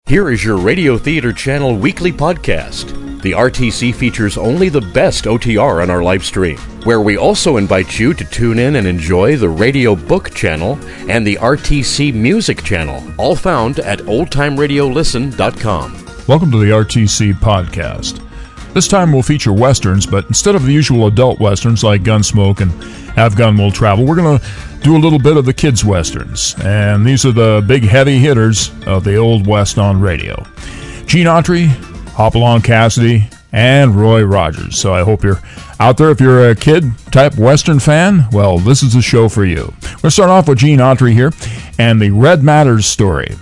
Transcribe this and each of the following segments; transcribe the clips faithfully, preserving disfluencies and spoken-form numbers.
Here is your Radio Theater Channel weekly podcast. The R T C features only the best O T R on our live stream, where we also invite you to tune in and enjoy the Radio Book Channel and the R T C Music Channel, all found at old time radio listen dot com. Welcome to the R T C podcast. This time we'll feature westerns, but instead of the usual adult westerns like Gunsmoke and Have Gun Will Travel, we're going to do a little bit of the kids' westerns. And these are the big heavy hitters of the Old West on radio. Gene Autry, Hopalong Cassidy, and Roy Rogers. So I hope you're out there. If you're a kid-type western fan, well, this is the show for you. We'll start off with Gene Autry here and the Red Matters story.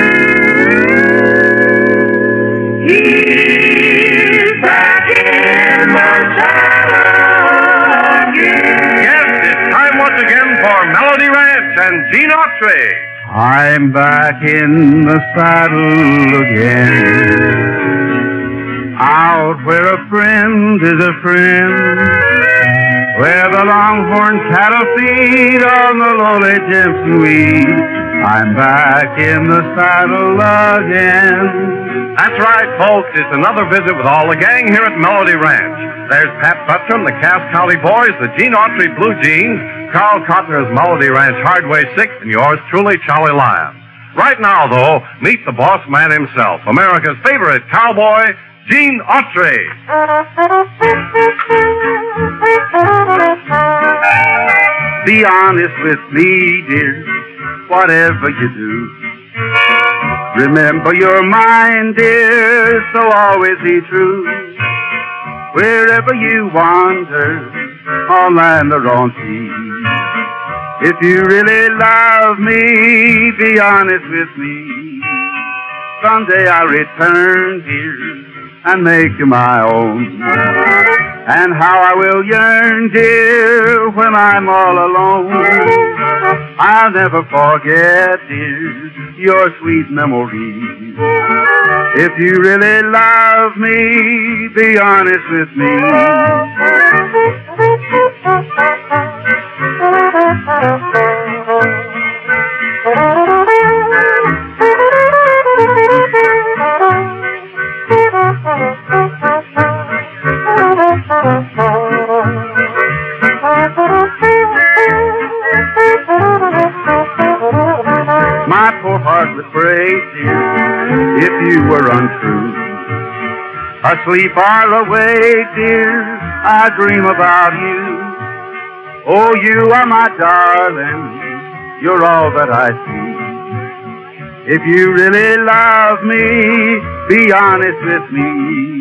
Melody Ranch and Gene Autry. I'm back in the saddle again, out where a friend is a friend, where the longhorn cattle feed on the lowly Jimson weed. I'm back in the saddle again. That's right, folks. It's another visit with all the gang here at Melody Ranch. There's Pat Buttram, the Cass County Boys, the Gene Autry Blue Jeans, Carl Cotner's Melody Ranch Hardway Six, and yours truly, Charlie Lyon. Right now, though, meet the boss man himself, America's favorite cowboy, Gene Autry. Be honest with me, dear, whatever you do. Remember your mind, dear, so always be true. Wherever you wander, on land or on sea, if you really love me, be honest with me. Someday I'll return here and make you my own. And how I will yearn, dear, when I'm all alone. I'll never forget, dear, your sweet memories. If you really love me, be honest with me. My poor heart would break, dear, if you were untrue. Asleep or awake, dear, I dream about you. Oh, you are my darling, you're all that I see. If you really love me, be honest with me.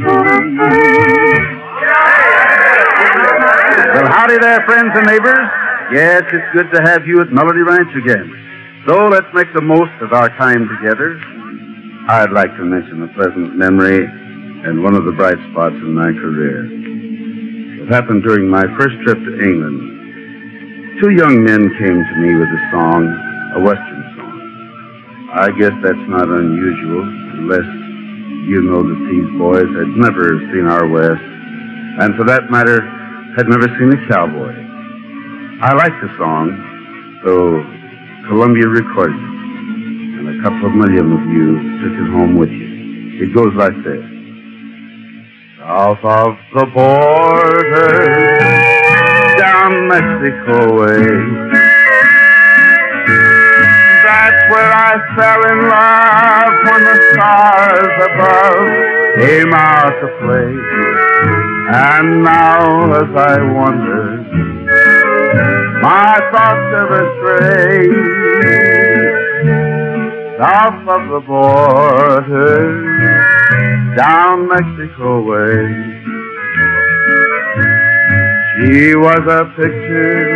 Well, howdy there, friends and neighbors. Yes, it's good to have you at Melody Ranch again. So let's make the most of our time together. I'd like to mention a pleasant memory and one of the bright spots in my career. It happened during my first trip to England. Two young men came to me with a song, a western song. I guess that's not unusual, unless you know that these boys had never seen our West, and for that matter, had never seen a cowboy. I liked the song, so Columbia recorded it, and a couple of million of you took it home with you. It goes like this. South of the border, down Mexico way, that's where I fell in love when the stars above came out to play. And now as I wander, my thoughts ever stray south of the border, down Mexico way. She was a picture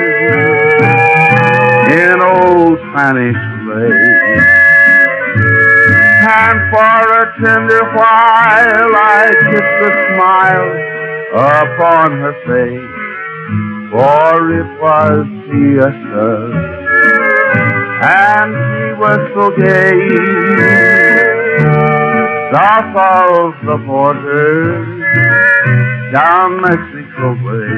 in old Spanish lace, and for a tender while I kissed the smile upon her face, for it was siesta, and she was so gay. South of the border, down Mexico way.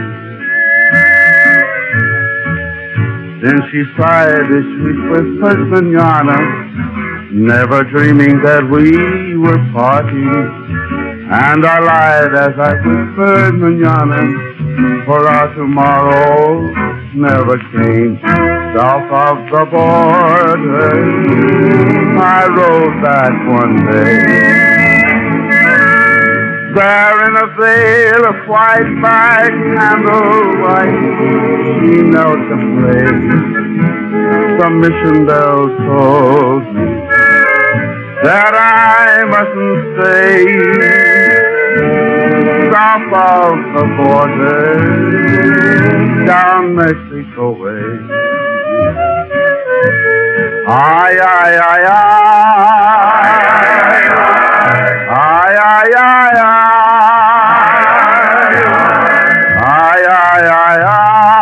Then she sighed as she whispered manana, never dreaming that we were parting. And I lied as I whispered manana, for our tomorrow never came. South of the border, I rode back one day. There in a veil of white by candlelight, she knelt to pray. Some mission bell told me that I mustn't stay south of the border, down Mexico way. Ay, ay, ay, ay, ay, ay, ay, ay. Ay, ay, ay, ay.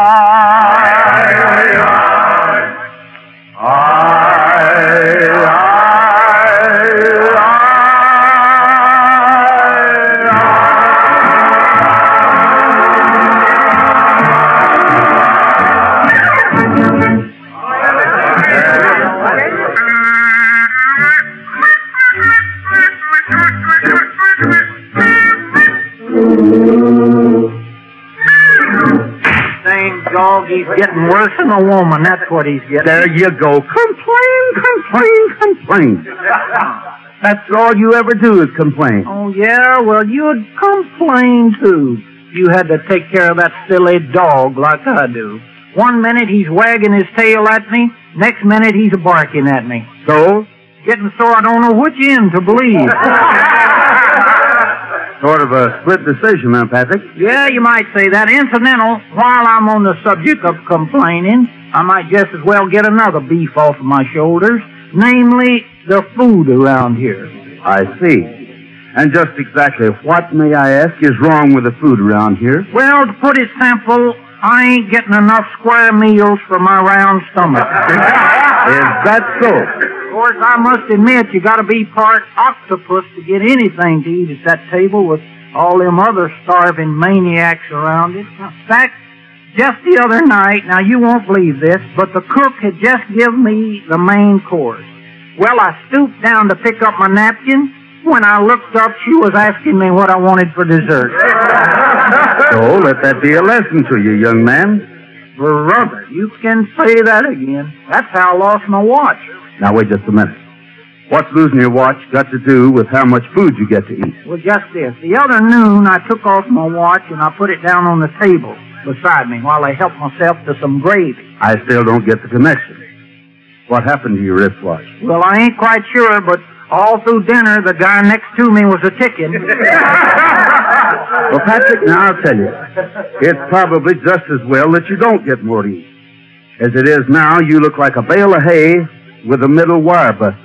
He's getting worse than a woman. That's what he's getting. There you go. Complain, complain, complain. That's all you ever do is complain. Oh, yeah? Well, you'd complain, too. You had to take care of that silly dog like I do. One minute he's wagging his tail at me. Next minute he's barking at me. So? Getting so I don't know which end to believe. Sort of a split decision, huh, Patrick? Yeah, you might say that. Incidental, while I'm on the subject of complaining, I might just as well get another beef off of my shoulders, namely the food around here. I see. And just exactly what, may I ask, is wrong with the food around here? Well, to put it simple, I ain't getting enough square meals for my round stomach. Is that so? Of course, I must admit, you gotta be part octopus to get anything to eat at that table with all them other starving maniacs around it. In fact, just the other night, now you won't believe this, but the cook had just given me the main course. Well, I stooped down to pick up my napkin. When I looked up, she was asking me what I wanted for dessert. So, let that be a lesson to you, young man. Brother, you can say that again. That's how I lost my watch. Now, wait just a minute. What's losing your watch got to do with how much food you get to eat? Well, just this. The other noon, I took off my watch and I put it down on the table beside me while I helped myself to some gravy. I still don't get the connection. What happened to your wristwatch? Well, I ain't quite sure, but all through dinner, the guy next to me was a ticking. Well, Patrick, now I'll tell you. It's probably just as well that you don't get more to eat. As it is now, you look like a bale of hay with a middle wire busted.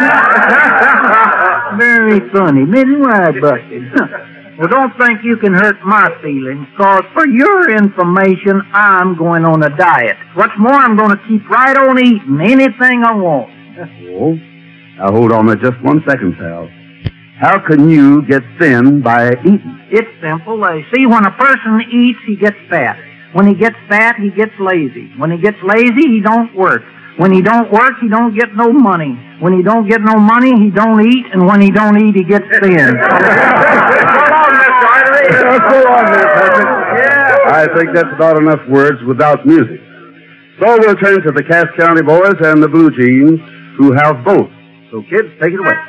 Very funny. Middle wire busted. Well, don't think you can hurt my feelings, because for your information, I'm going on a diet. What's more, I'm going to keep right on eating anything I want. Oh? Now, hold on there just one second, pal. How can you get thin by eating? It's simple. Uh, see, when a person eats, he gets fat. When he gets fat, he gets lazy. When he gets lazy, he don't work. When he don't work, he don't get no money. When he don't get no money, he don't eat. And when he don't eat, he gets thin. Go on, Mister Artery. Go on there, Patrick. Yeah. I think that's about enough words without music. So we'll turn to the Cass County Boys and the Blue Jeans, who have both. So, kids, take it away.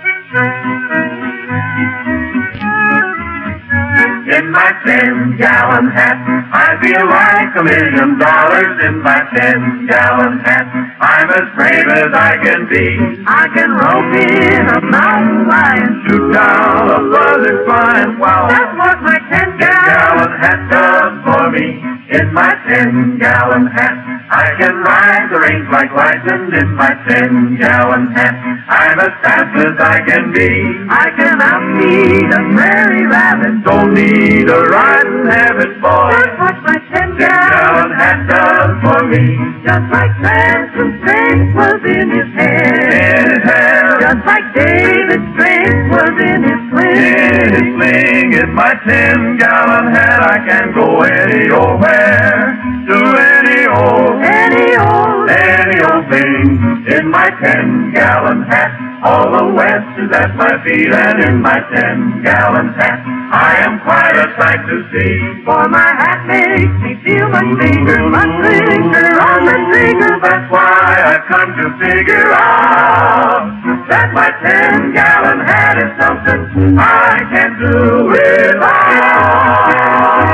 In my ten-gallon hat, I feel like a million dollars. In my ten-gallon hat, I'm as brave as I can be. I can rope in a mountain lion, shoot down a buzzard flying. Wow, that's what my ten-gallon hat does for me. In my ten-gallon hat, I can ride the range like lightning. In my ten-gallon hat, I'm as fast as I can be. I can outbeat a prairie rabbit. Don't need a riding habit, boy. That's what my ten-gallon hat does for me. Just like Samson's strength was in his hair. In his hair. Just like David's strength was in his sling. In his sling. In my ten-gallon hat, I can go any old where. Do any old, any old, any old thing. In my ten-gallon hat, All the West is at my feet, and in my ten-gallon hat, I am quite a sight to see. For my hat makes me feel much bigger, much bigger on the trigger. That's why I've come to figure out that my ten-gallon hat is something I can do without.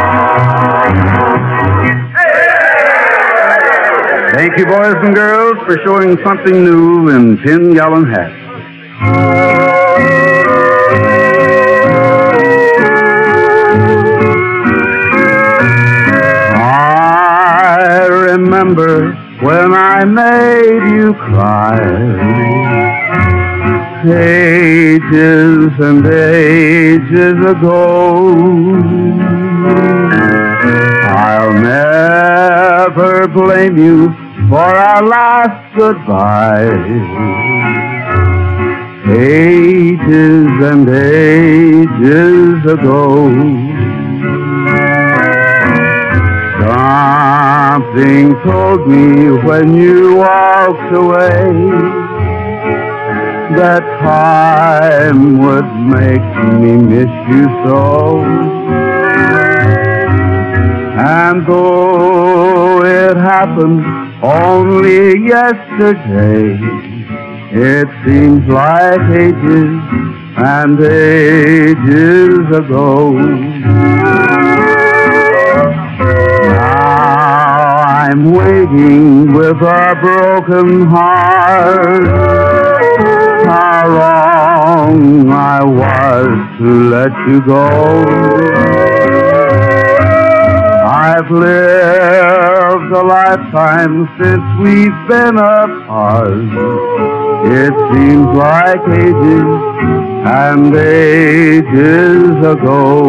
Thank you, boys and girls, for showing something new in ten-gallon hats. I remember when I made you cry, ages and ages ago. I'll never blame you for our last goodbye, ages and ages ago. Something told me when you walked away that time would make me miss you so. And though it happened only yesterday, it seems like ages and ages ago. Now I'm waiting with a broken heart. How wrong I was to let you go. I've lived a lifetime since we've been apart. It seems like ages and ages ago.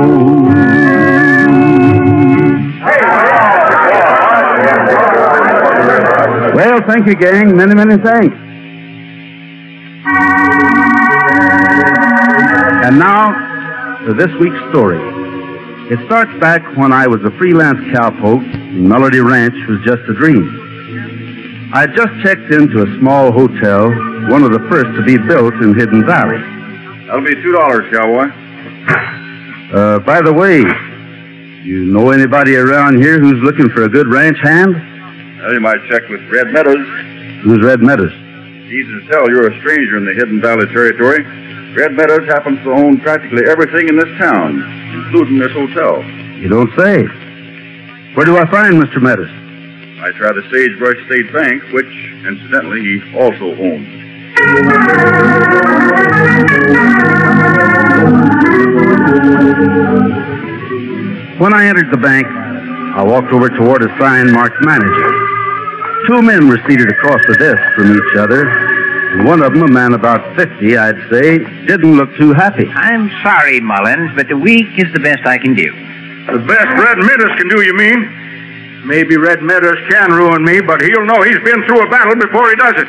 Well, thank you, gang. Many, many thanks. And now, for this week's story. It starts back when I was a freelance cowpoke and Melody Ranch was just a dream. I had just checked into a small hotel, one of the first to be built in Hidden Valley. That'll be two dollars, cowboy. Uh, by the way, you know anybody around here who's looking for a good ranch hand? Well, you might check with Red Meadows. Who's Red Meadows? Easy to tell you're a stranger in the Hidden Valley territory. Red Meadows happens to own practically everything in this town, including this hotel. You don't say. Where do I find Mister Meadows? I try the Sagebrush State Bank, which, incidentally, he also owns. When I entered the bank, I walked over toward a sign marked manager. Two men were seated across the desk from each other, and one of them, a man about fifty, I'd say, didn't look too happy. I'm sorry, Mullins, but the week is the best I can do. The best Red Meadows can do, you mean? Maybe Red Meadows can ruin me, but he'll know he's been through a battle before he does it.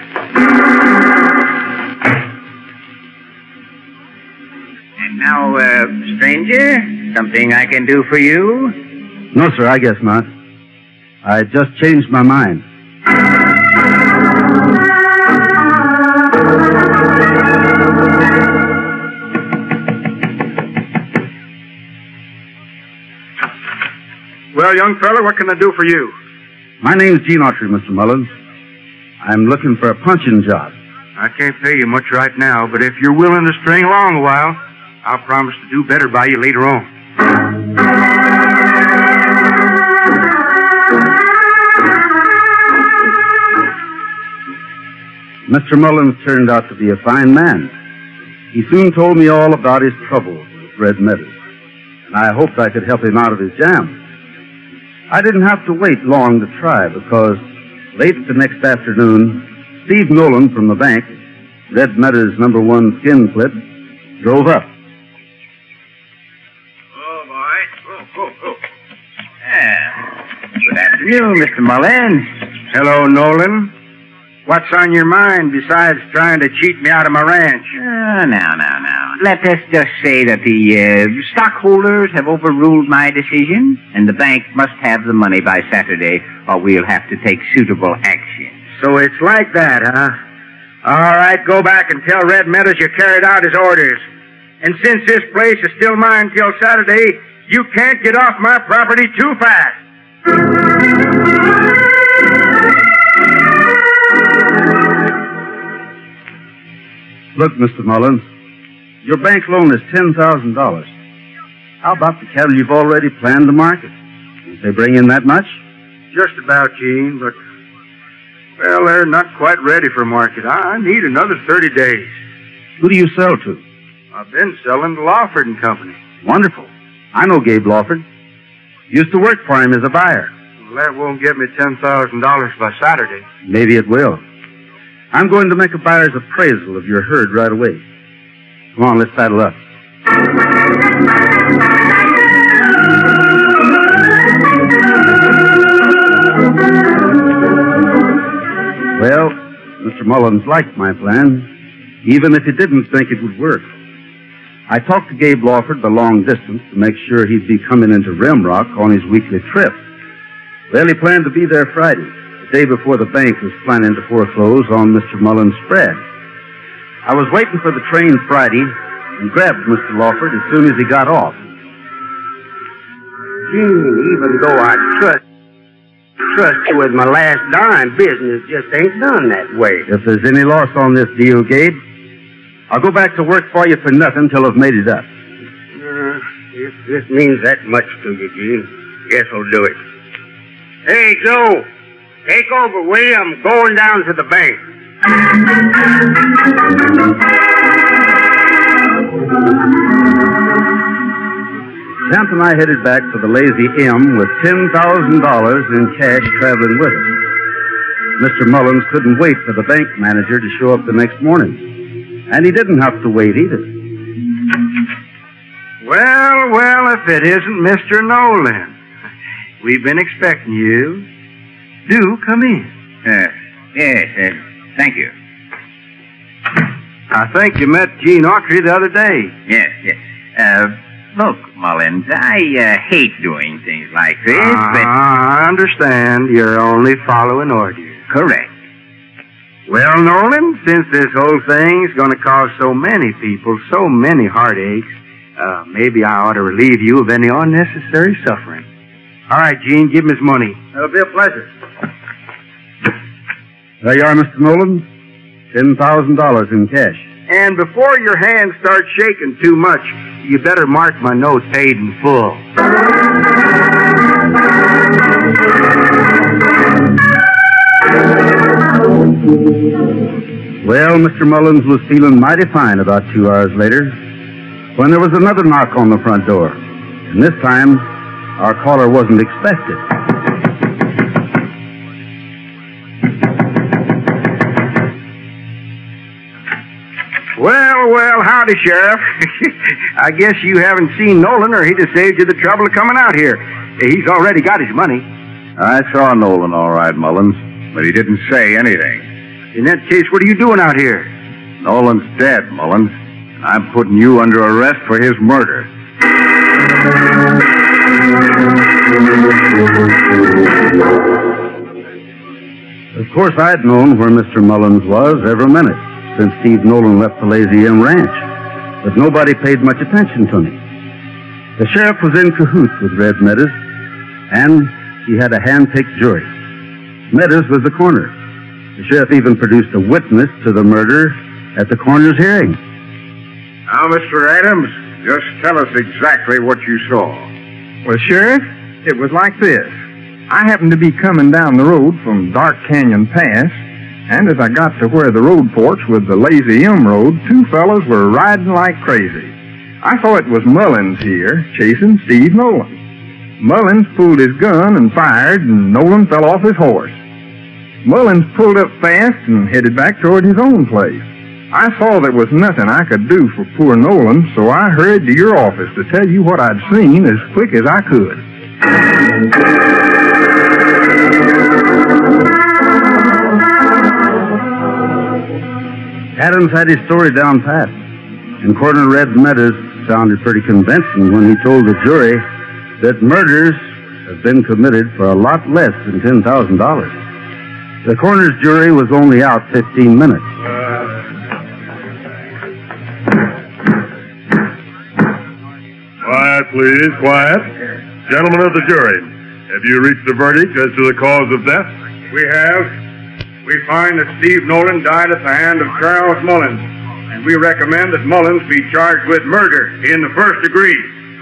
And now, uh, stranger, something I can do for you? No, sir, I guess not. I just changed my mind. Well, young fella, what can I do for you? My name's Gene Autry, Mister Mullins. I'm looking for a punching job. I can't pay you much right now, but if you're willing to string along a while, I'll promise to do better by you later on. Mister Mullins turned out to be a fine man. He soon told me all about his troubles with Red Meadows, and I hoped I could help him out of his jam. I didn't have to wait long to try, because late the next afternoon, Steve Nolan from the bank, Red Meadows' number one skin flip, drove up. Oh, boy. Oh, oh, oh. Ah, good afternoon, Mister Mullins. Hello, Nolan. What's on your mind besides trying to cheat me out of my ranch? Uh, now, now, now. Let us just say that the uh, stockholders have overruled my decision, and the bank must have the money by Saturday, or we'll have to take suitable action. So it's like that, huh? All right, go back and tell Red Meadows you carried out his orders. And since this place is still mine till Saturday, you can't get off my property too fast. Look, Mister Mullins, your bank loan is ten thousand dollars. How about the cattle you've already planned to market? Did they bring in that much? Just about, Gene, but, well, they're not quite ready for market. I need another thirty days. Who do you sell to? I've been selling to Lawford and Company. Wonderful. I know Gabe Lawford. Used to work for him as a buyer. Well, that won't get me ten thousand dollars by Saturday. Maybe it will. I'm going to make a buyer's appraisal of your herd right away. Come on, let's saddle up. Well, Mister Mullins liked my plan, even if he didn't think it would work. I talked to Gabe Lawford the long distance to make sure he'd be coming into Rimrock on his weekly trip. Well, he planned to be there Friday, the day before the bank was planning to foreclose on Mister Mullins' spread. I was waiting for the train Friday and grabbed Mister Lawford as soon as he got off. Gene, even though I trust trust you with my last dime, business just ain't done that way. If there's any loss on this deal, Gabe, I'll go back to work for you for nothing till I've made it up. Uh, if this means that much to you, Gene, guess I'll do it. Hey, Joe, take over, will you? I'm going down to the bank. Champ and I headed back for the Lazy M with ten thousand dollars in cash traveling with us. Mister Mullins couldn't wait for the bank manager to show up the next morning. And he didn't have to wait either. Well, well, if it isn't Mister Nolan. We've been expecting you. Do come in. Uh, yes, uh, thank you. I think you met Gene Autry the other day. Yes, yes. Uh, look, Mullins, I uh, hate doing things like this, uh, but... I understand. You're only following orders. Correct. Well, Nolan, since this whole thing's going to cause so many people so many heartaches, uh, maybe I ought to relieve you of any unnecessary suffering. All right, Gene, give him his money. That'll be a pleasure. There you are, Mister Nolan. ten thousand dollars in cash. And before your hands start shaking too much, you better mark my note paid in full. Well, Mister Mullins was feeling mighty fine about two hours later when there was another knock on the front door. And this time, our caller wasn't expected. Well, well, howdy, Sheriff. I guess you haven't seen Nolan or he'd have saved you the trouble of coming out here. He's already got his money. I saw Nolan all right, Mullins, but he didn't say anything. In that case, what are you doing out here? Nolan's dead, Mullins. I'm putting you under arrest for his murder. Of course, I'd known where Mister Mullins was every minute since Steve Nolan left the Lazy M ranch, but nobody paid much attention to me. The sheriff was in cahoots with Red Meadows, and he had a hand-picked jury. Meadows was the coroner. The sheriff even produced a witness to the murder at the coroner's hearing. Now, Mister Adams, just tell us exactly what you saw. Well, Sheriff, it was like this. I happened to be coming down the road from Dark Canyon Pass, and as I got to where the road forks with the Lazy M Road, two fellows were riding like crazy. I thought it was Mullins here, chasing Steve Nolan. Mullins pulled his gun and fired, and Nolan fell off his horse. Mullins pulled up fast and headed back toward his own place. I saw there was nothing I could do for poor Nolan, so I hurried to your office to tell you what I'd seen as quick as I could. Adams had his story down pat, and Coroner Red Meadows sounded pretty convincing when he told the jury that murders have been committed for a lot less than ten thousand dollars. The coroner's jury was only out fifteen minutes. Quiet, please, quiet. Gentlemen of the jury, have you reached a verdict as to the cause of death? We have. We find that Steve Nolan died at the hand of Charles Mullins, and we recommend that Mullins be charged with murder in the first degree.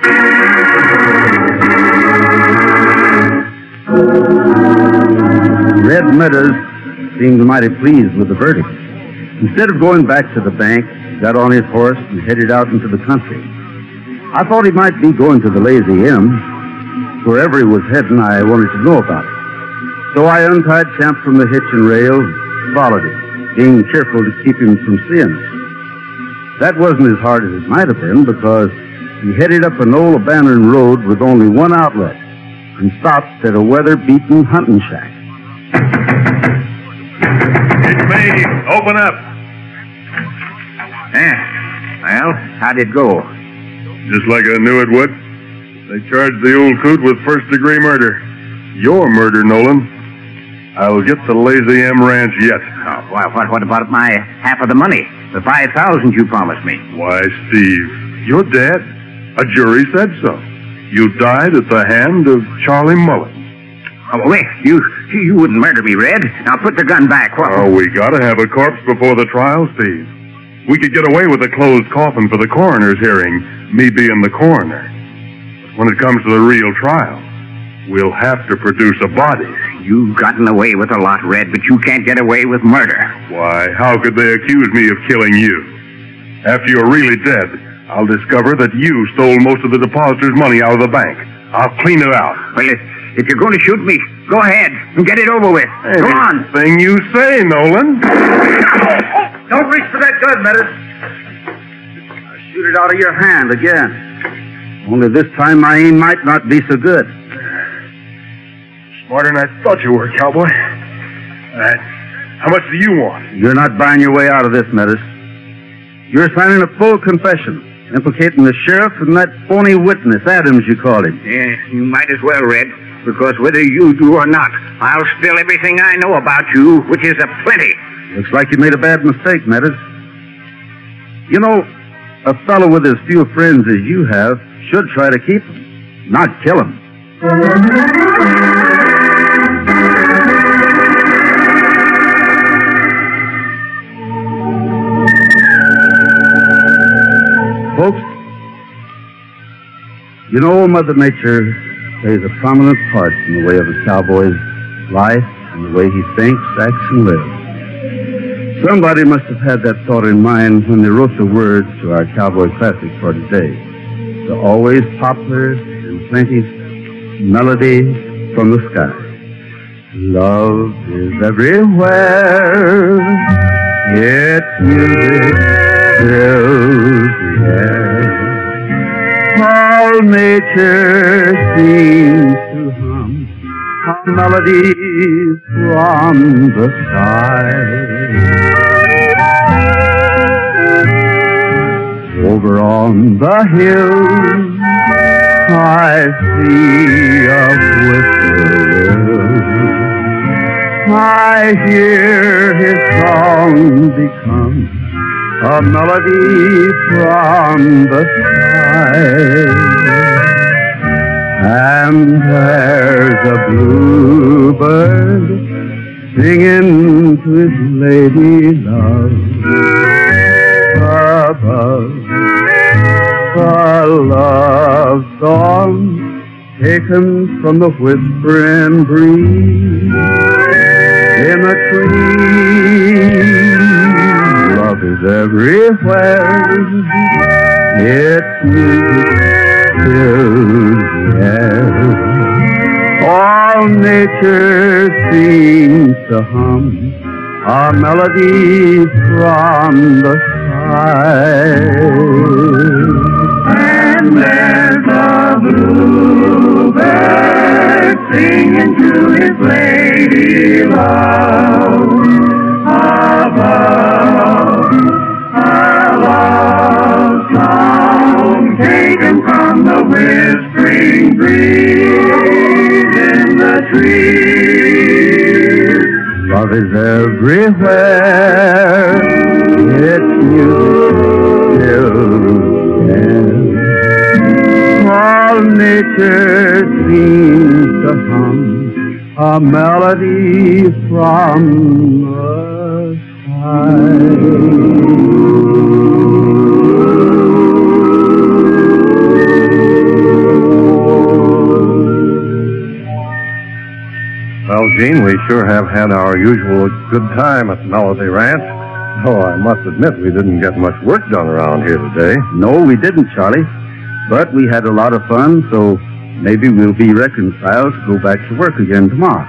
Red Meadows seemed mighty pleased with the verdict. Instead of going back to the bank, he got on his horse and headed out into the country. I thought he might be going to the Lazy M. Wherever he was heading, I wanted to know about it. So I untied Champ from the hitch and rail and followed him, being careful to keep him from seeing us. That wasn't as hard as it might have been, because he headed up an old abandoned road with only one outlet and stopped at a weather-beaten hunting shack. It's me. Open up. Eh, well, how'd it go? Just like I knew it would. They charged the old coot with first-degree murder. Your murder, Nolan. I'll get the Lazy M Ranch yet. Oh, well, what, what about my half of the money? The five thousand you promised me. Why, Steve, you're dead. A jury said so. You died at the hand of Charlie Mullins. Oh, wait, you you wouldn't murder me, Red. Now put the gun back. What? Oh, we gotta have a corpse before the trial, Steve. We could get away with a closed coffin for the coroner's hearing, me being the coroner. But when it comes to the real trial, we'll have to produce a body. You've gotten away with a lot, Red, but you can't get away with murder. Why, how could they accuse me of killing you? After you're really dead, I'll discover that you stole most of the depositors' money out of the bank. I'll clean it out. Well, if, if you're going to shoot me, go ahead and get it over with. Go on. Anything you say, Nolan. Don't reach for that gun, Meadows. I'll shoot it out of your hand again. Only this time my aim might not be so good. Smarter than I thought you were, cowboy. All right. How much do you want? You're not buying your way out of this, Meadows. You're signing a full confession, implicating the sheriff and that phony witness, Adams, you called him. Yeah, you might as well, Red, because whether you do or not, I'll spill everything I know about you, which is a plenty. Looks like you made a bad mistake, Meadows. You know, a fellow with as few friends as you have should try to keep them, not kill them. Folks, you know, Mother Nature plays a prominent part in the way of a cowboy's life and the way he thinks, acts, and lives. Somebody must have had that thought in mind when they wrote the words to our cowboy classic for today. The always popular and plaintive melody from the sky. Love is everywhere. Its music fills the air. All nature seems to hum a melody from the sky. Over on the hills, I see a whippoorwill. I hear his song become a melody from the sky. And there's a bluebird singing to his lady love above. A love song taken from the whispering breeze in the trees. Love is everywhere. Its music fills the air. All nature seems to hum a melody from the sky. And there's a bluebird singing to his lady love above. A love song taken from the whispering breeze in the trees. Love is everywhere. Its music fills the air. nature seems to hum a melody from the sky. Well, Gene, we sure have had our usual good time at Melody Ranch. Though I must admit we didn't get much work done around here today. No, we didn't, Charlie. But we had a lot of fun, so maybe we'll be reconciled to go back to work again tomorrow.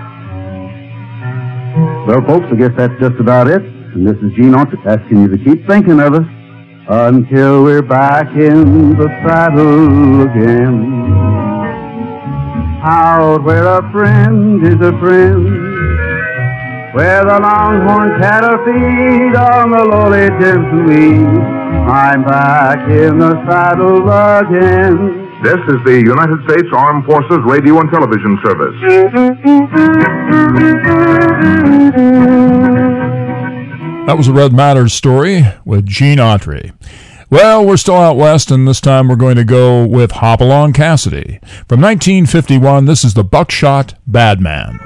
Well, folks, I guess that's just about it. And this is Gene Autry asking you to keep thinking of us until we're back in the saddle again. Out where a friend is a friend, where the longhorn cattle feed on the lowly Jensen weed, I'm back in the saddle again. This is the United States Armed Forces Radio and Television Service. That was a Red Matters story with Gene Autry. Well, we're still out west, and this time we're going to go with Hopalong Cassidy. From nineteen fifty-one, this is the Buckshot Badman.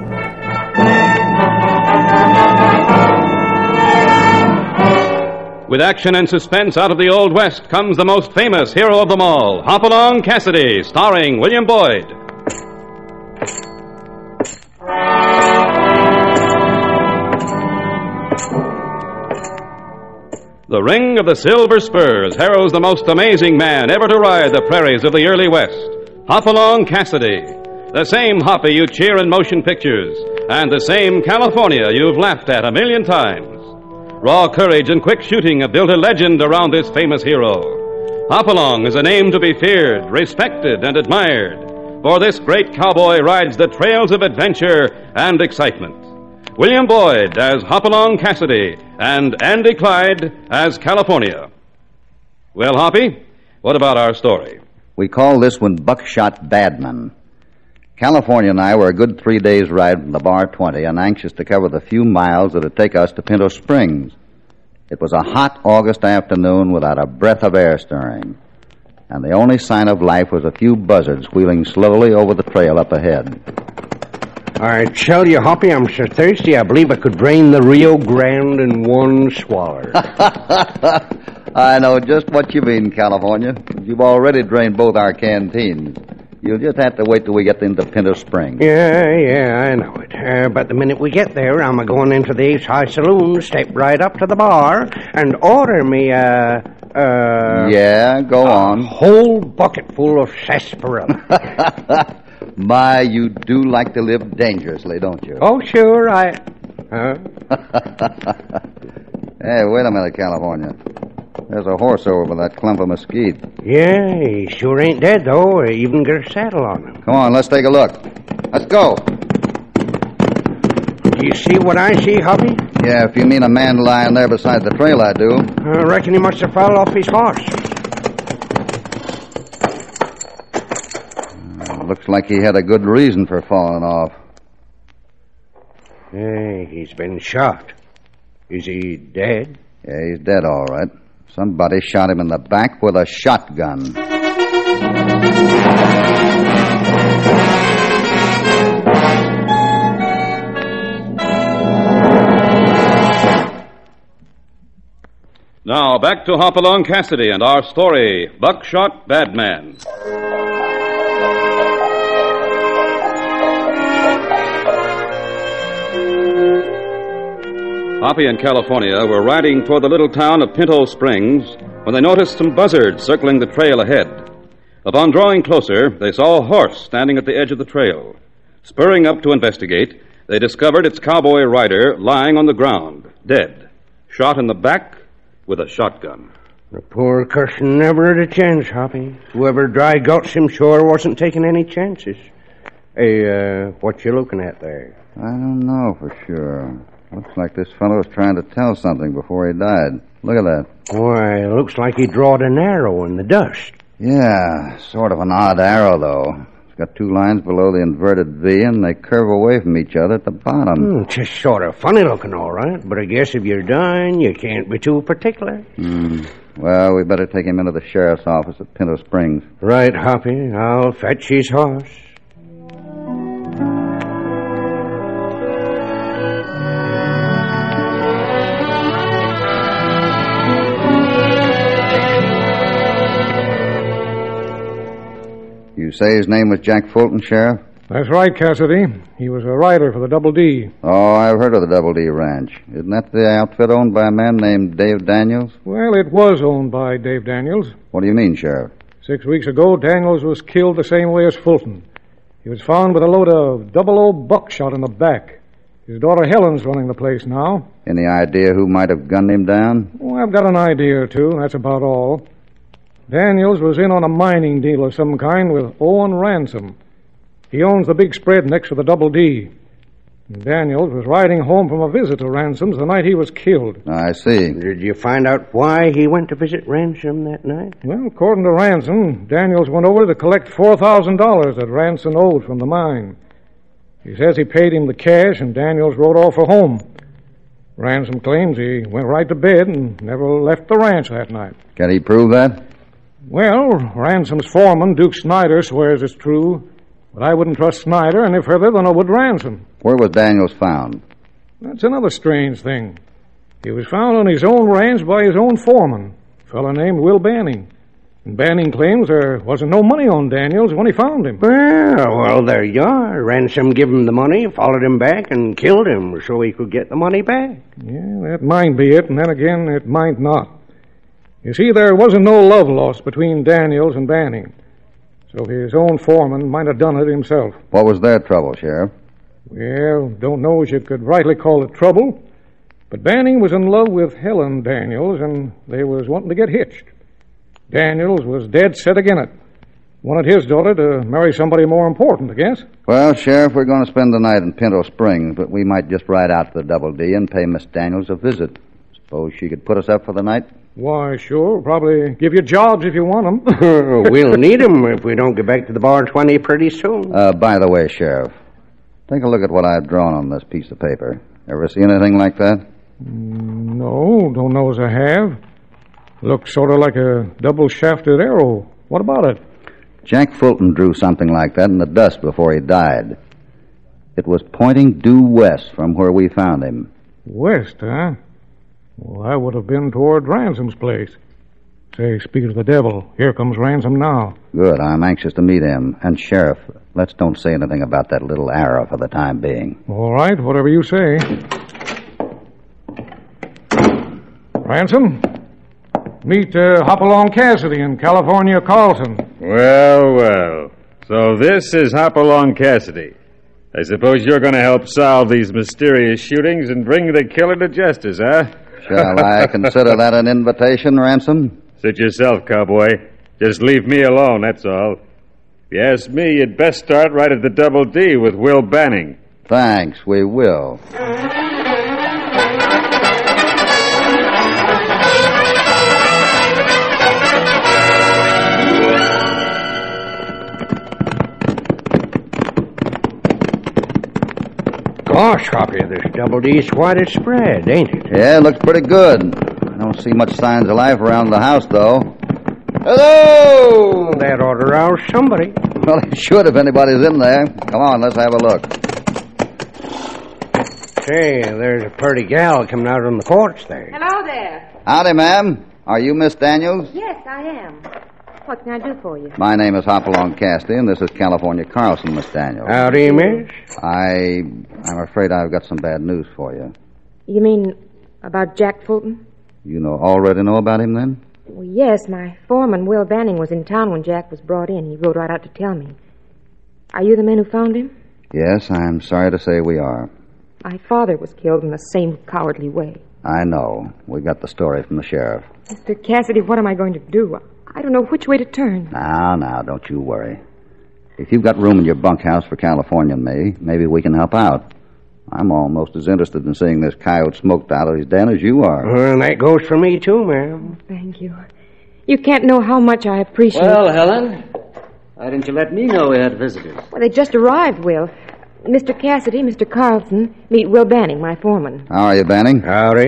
With action and suspense out of the Old West comes the most famous hero of them all, Hopalong Cassidy, starring William Boyd. The ring of the silver spurs heralds the most amazing man ever to ride the prairies of the early West, Hopalong Cassidy. The same Hoppy you cheer in motion pictures, and the same California you've laughed at a million times. Raw courage and quick shooting have built a legend around this famous hero. Hopalong is a name to be feared, respected, and admired, for this great cowboy rides the trails of adventure and excitement. William Boyd as Hopalong Cassidy, and Andy Clyde as California. Well, Hoppy, what about our story? We call this one Buckshot Badman. California and I were a good three days' ride from the Bar twenty and anxious to cover the few miles that would take us to Pinto Springs. It was a hot August afternoon without a breath of air stirring, and the only sign of life was a few buzzards wheeling slowly over the trail up ahead. I tell you, Hoppy, I'm so thirsty I believe I could drain the Rio Grande in one swallow. I know just what you mean, California. You've already drained both our canteens. You'll just have to wait till we get into Pinto Springs. Yeah, yeah, I know it. Uh, but the minute we get there, I'm a-going into the Ace High Saloon, step right up to the bar, and order me a... Uh, yeah, go a on. whole bucket full of sarsaparilla. My, you do like to live dangerously, don't you? Oh, sure, I... Huh? Hey, wait a minute, California. There's a horse over by that clump of mesquite. Yeah, he sure ain't dead, though. I even got a saddle on him. Come on, let's take a look. Let's go. Do you see what I see, Hoppy? Yeah, if you mean a man lying there beside the trail, I do. I reckon he must have fallen off his horse. Uh, looks like he had a good reason for falling off. Hey, he's been shot. Is he dead? Yeah, he's dead, all right. Somebody shot him in the back with a shotgun. Now, back to Hopalong Cassidy and our story, Buckshot Badman. Hoppy and California were riding toward the little town of Pinto Springs when they noticed some buzzards circling the trail ahead. Upon drawing closer, they saw a horse standing at the edge of the trail. Spurring up to investigate, they discovered its cowboy rider lying on the ground, dead, shot in the back with a shotgun. The poor cuss'n never had a chance, Hoppy. Whoever dry gulched him sure wasn't taking any chances. Hey, uh, what you looking at there? I don't know for sure. Looks like this fellow was trying to tell something before he died. Look at that. Why, it looks like he drawed an arrow in the dust. Yeah, sort of an odd arrow, though. It's got two lines below the inverted V, and they curve away from each other at the bottom. Hmm, just sort of funny looking, all right. But I guess if you're dying, you can't be too particular. Hmm. Well, we better take him into the sheriff's office at Pinto Springs. Right, Hoppy. I'll fetch his horse. You say his name was Jack Fulton, Sheriff? That's right, Cassidy. He was a rider for the Double D. Oh, I've heard of the Double D Ranch. Isn't that the outfit owned by a man named Dave Daniels? Well, it was owned by Dave Daniels. What do you mean, Sheriff? Six weeks ago, Daniels was killed the same way as Fulton. He was found with a load of double O buckshot in the back. His daughter Helen's running the place now. Any idea who might have gunned him down? Well, I've got an idea or two. That's about all. Daniels was in on a mining deal of some kind with Owen Ransom. He owns the big spread next to the Double D. And Daniels was riding home from a visit to Ransom's the night he was killed. I see. Did you find out why he went to visit Ransom that night? Well, according to Ransom, Daniels went over to collect four thousand dollars that Ransom owed from the mine. He says he paid him the cash, and Daniels rode off for home. Ransom claims he went right to bed and never left the ranch that night. Can he prove that? Well, Ransom's foreman, Duke Snyder, swears it's true. But I wouldn't trust Snyder any further than I would Ransom. Where was Daniels found? That's another strange thing. He was found on his own ranch by his own foreman, a fellow named Will Banning. And Banning claims there wasn't no money on Daniels when he found him. Well, well, there you are. Ransom gave him the money, followed him back, and killed him so he could get the money back. Yeah, that might be it, and then again, it might not. You see, there wasn't no love lost between Daniels and Banning. So his own foreman might have done it himself. What was their trouble, Sheriff? Well, don't know as you could rightly call it trouble. But Banning was in love with Helen Daniels, and they was wanting to get hitched. Daniels was dead set agin it. Wanted his daughter to marry somebody more important, I guess. Well, Sheriff, we're going to spend the night in Pinto Springs, but we might just ride out to the Double D and pay Miss Daniels a visit. Suppose she could put us up for the night? Why, sure. Probably give you jobs if you want them. We'll need them if we don't get back to the bar twenty pretty soon. Uh, by the way, Sheriff, take a look at what I've drawn on this piece of paper. Ever see anything like that? No, don't know as I have. Looks sort of like a double-shafted arrow. What about it? Jack Fulton drew something like that in the dust before he died. It was pointing due west from where we found him. West, huh? Well, I would have been toward Ransom's place. Say, speak of the devil, here comes Ransom now. Good, I'm anxious to meet him. And, Sheriff, let's don't say anything about that little arrow for the time being. All right, whatever you say. Ransom, meet uh, Hopalong Cassidy and California Carlson. Well, well. So this is Hopalong Cassidy. I suppose you're going to help solve these mysterious shootings and bring the killer to justice, huh? Shall I consider that an invitation, Ransom? Suit yourself, cowboy. Just leave me alone, that's all. If you ask me, you'd best start right at the Double D with Will Banning. Thanks, we will. Gosh, Hoppy, this Double D's quite a spread, ain't it? Yeah, it looks pretty good. I don't see much signs of life around the house, though. Hello! That ought to rouse somebody. Well, it should if anybody's in there. Come on, let's have a look. Say, there's a pretty gal coming out on the porch there. Hello there. Howdy, ma'am. Are you Miss Daniels? Yes, I am. What can I do for you? My name is Hopalong Cassidy, and this is California Carlson, Miss Daniels. Howdy, miss. I... I'm afraid I've got some bad news for you. You mean about Jack Fulton? You know already know about him, then? Well, yes, my foreman, Will Banning, was in town when Jack was brought in. He rode right out to tell me. Are you the men who found him? Yes, I'm sorry to say we are. My father was killed in the same cowardly way. I know. We got the story from the sheriff. Mister Cassidy, what am I going to do? I don't know which way to turn. Now, now, don't you worry. If you've got room in your bunkhouse for California and me, maybe we can help out. I'm almost as interested in seeing this coyote smoked out of his den as you are. Well, that goes for me, too, ma'am. Thank you. You can't know how much I appreciate... Well, Helen, why didn't you let me know we had visitors? Well, they just arrived, Will. Mister Cassidy, Mister Carlson, meet Will Banning, my foreman. How are you, Banning? Howdy.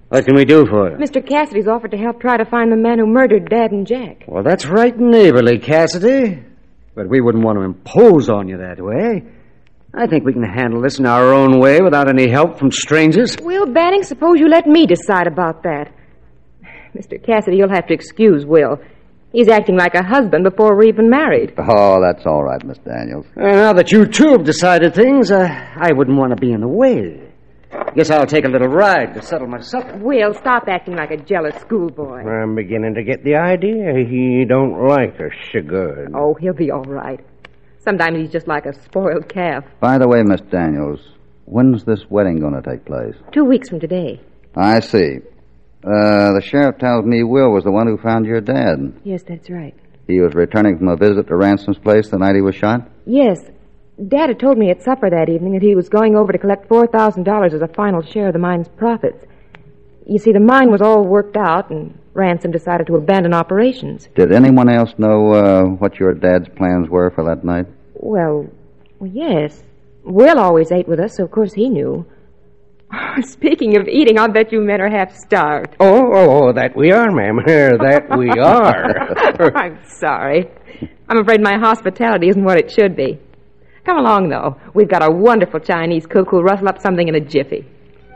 What can we do for you? Mister Cassidy's offered to help try to find the man who murdered Dad and Jack. Well, that's right neighborly, Cassidy. But we wouldn't want to impose on you that way. I think we can handle this in our own way without any help from strangers. Will Banning, suppose you let me decide about that. Mister Cassidy, you'll have to excuse Will. He's acting like a husband before we're even married. Oh, that's all right, Miss Daniels. Uh, now that you two have decided things, uh, I wouldn't want to be in the way. Guess I'll take a little ride to settle myself. Will, stop acting like a jealous schoolboy. I'm beginning to get the idea he don't like us so good. Oh, he'll be all right. Sometimes he's just like a spoiled calf. By the way, Miss Daniels, when's this wedding going to take place? Two weeks from today. I see. Uh, the sheriff tells me Will was the one who found your dad. Yes, that's right. He was returning from a visit to Ransom's place the night he was shot? Yes. Dad had told me at supper that evening that he was going over to collect four thousand dollars as a final share of the mine's profits. You see, the mine was all worked out, and Ransom decided to abandon operations. Did anyone else know uh, what your dad's plans were for that night? Well, well, yes. Will always ate with us, so of course he knew. Speaking of eating, I'll bet you men are half starved. Oh, oh, oh, that we are, ma'am. That we are. I'm sorry. I'm afraid my hospitality isn't what it should be. Come along, though. We've got a wonderful Chinese cook who'll rustle up something in a jiffy.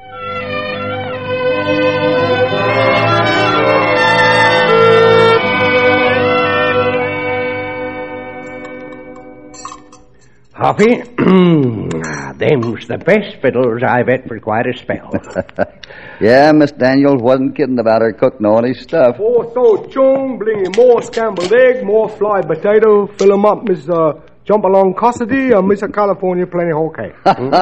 Hoppy, them's the best fiddles I've ate for quite a spell. Yeah, Miss Daniels wasn't kidding about her cook knowing his stuff. Four so chung, bring you more scrambled egg, more fried potato, fill 'em up, Miss uh, Jump Along Cassidy, or Miss California Plenty Whole Cake.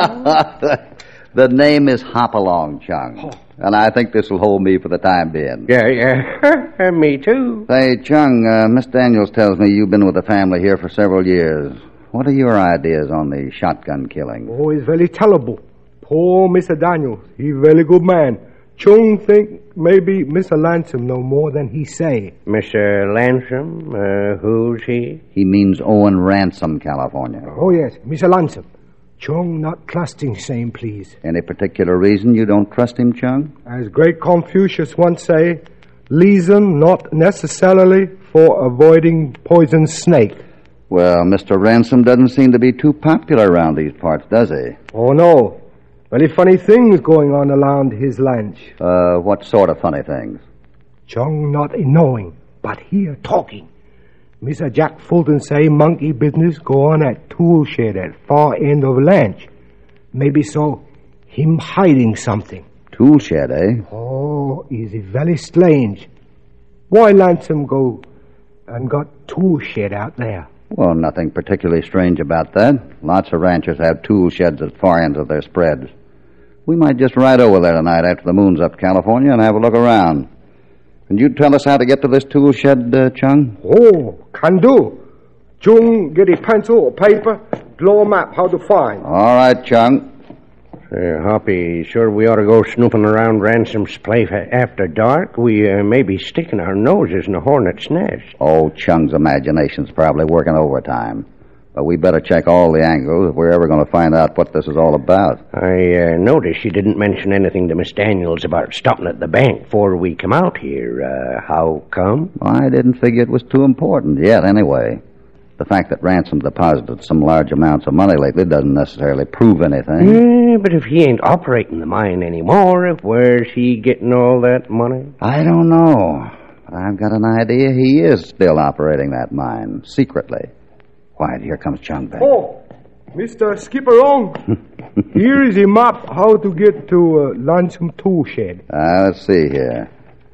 The name is Hopalong, Chung. Oh. And I think this will hold me for the time being. Yeah, yeah. Me too. Say, Chung, uh, Miss Daniels tells me you've been with the family here for several years. What are your ideas on the shotgun killing? Oh, he's very terrible. Poor Mister Daniels. He's a very good man. Chung think maybe Mister Ransom know more than he say. Mister Ransom? Uh, who's he? He means Owen Ransom, California. Oh, yes, Mister Ransom. Chung not trusting same, please. Any particular reason you don't trust him, Chung? As great Confucius once say, reason not necessarily for avoiding poison snake. Well, Mister Ransom doesn't seem to be too popular around these parts, does he? Oh, no. Very funny things going on around his lunch. Uh, what sort of funny things? Chung not knowing, but here talking. Mister Jack Fulton say monkey business go on at tool shed at far end of lunch. Maybe so him hiding something. Tool shed, eh? Oh, is it very strange. Why Ransom go and got tool shed out there? Well, nothing particularly strange about that. Lots of ranchers have tool sheds at far ends of their spreads. We might just ride over there tonight after the moon's up, California, and have a look around. Can you tell us how to get to this tool shed, uh, Chung? Oh, can do. Chung, get a pencil or paper, draw a map how to find. All right, Chung. Say, Hoppy, sure we ought to go snooping around Ransom's place after dark. We uh, may be sticking our noses in a hornet's nest. Oh, Chung's imagination's probably working overtime. But we better check all the angles if we're ever going to find out what this is all about. I uh, noticed you didn't mention anything to Miss Daniels about stopping at the bank before we come out here. Uh, how come? I didn't figure it was too important yet, anyway. The fact that Ransom deposited some large amounts of money lately doesn't necessarily prove anything. Yeah, but if he ain't operating the mine anymore, where's he getting all that money? I don't know. I've got an idea he is still operating that mine, secretly. Quiet, here comes Chung back. Oh, Mister Skipperong. Here is a map how to get to uh, Ransom Tool Shed. Uh, let's see here.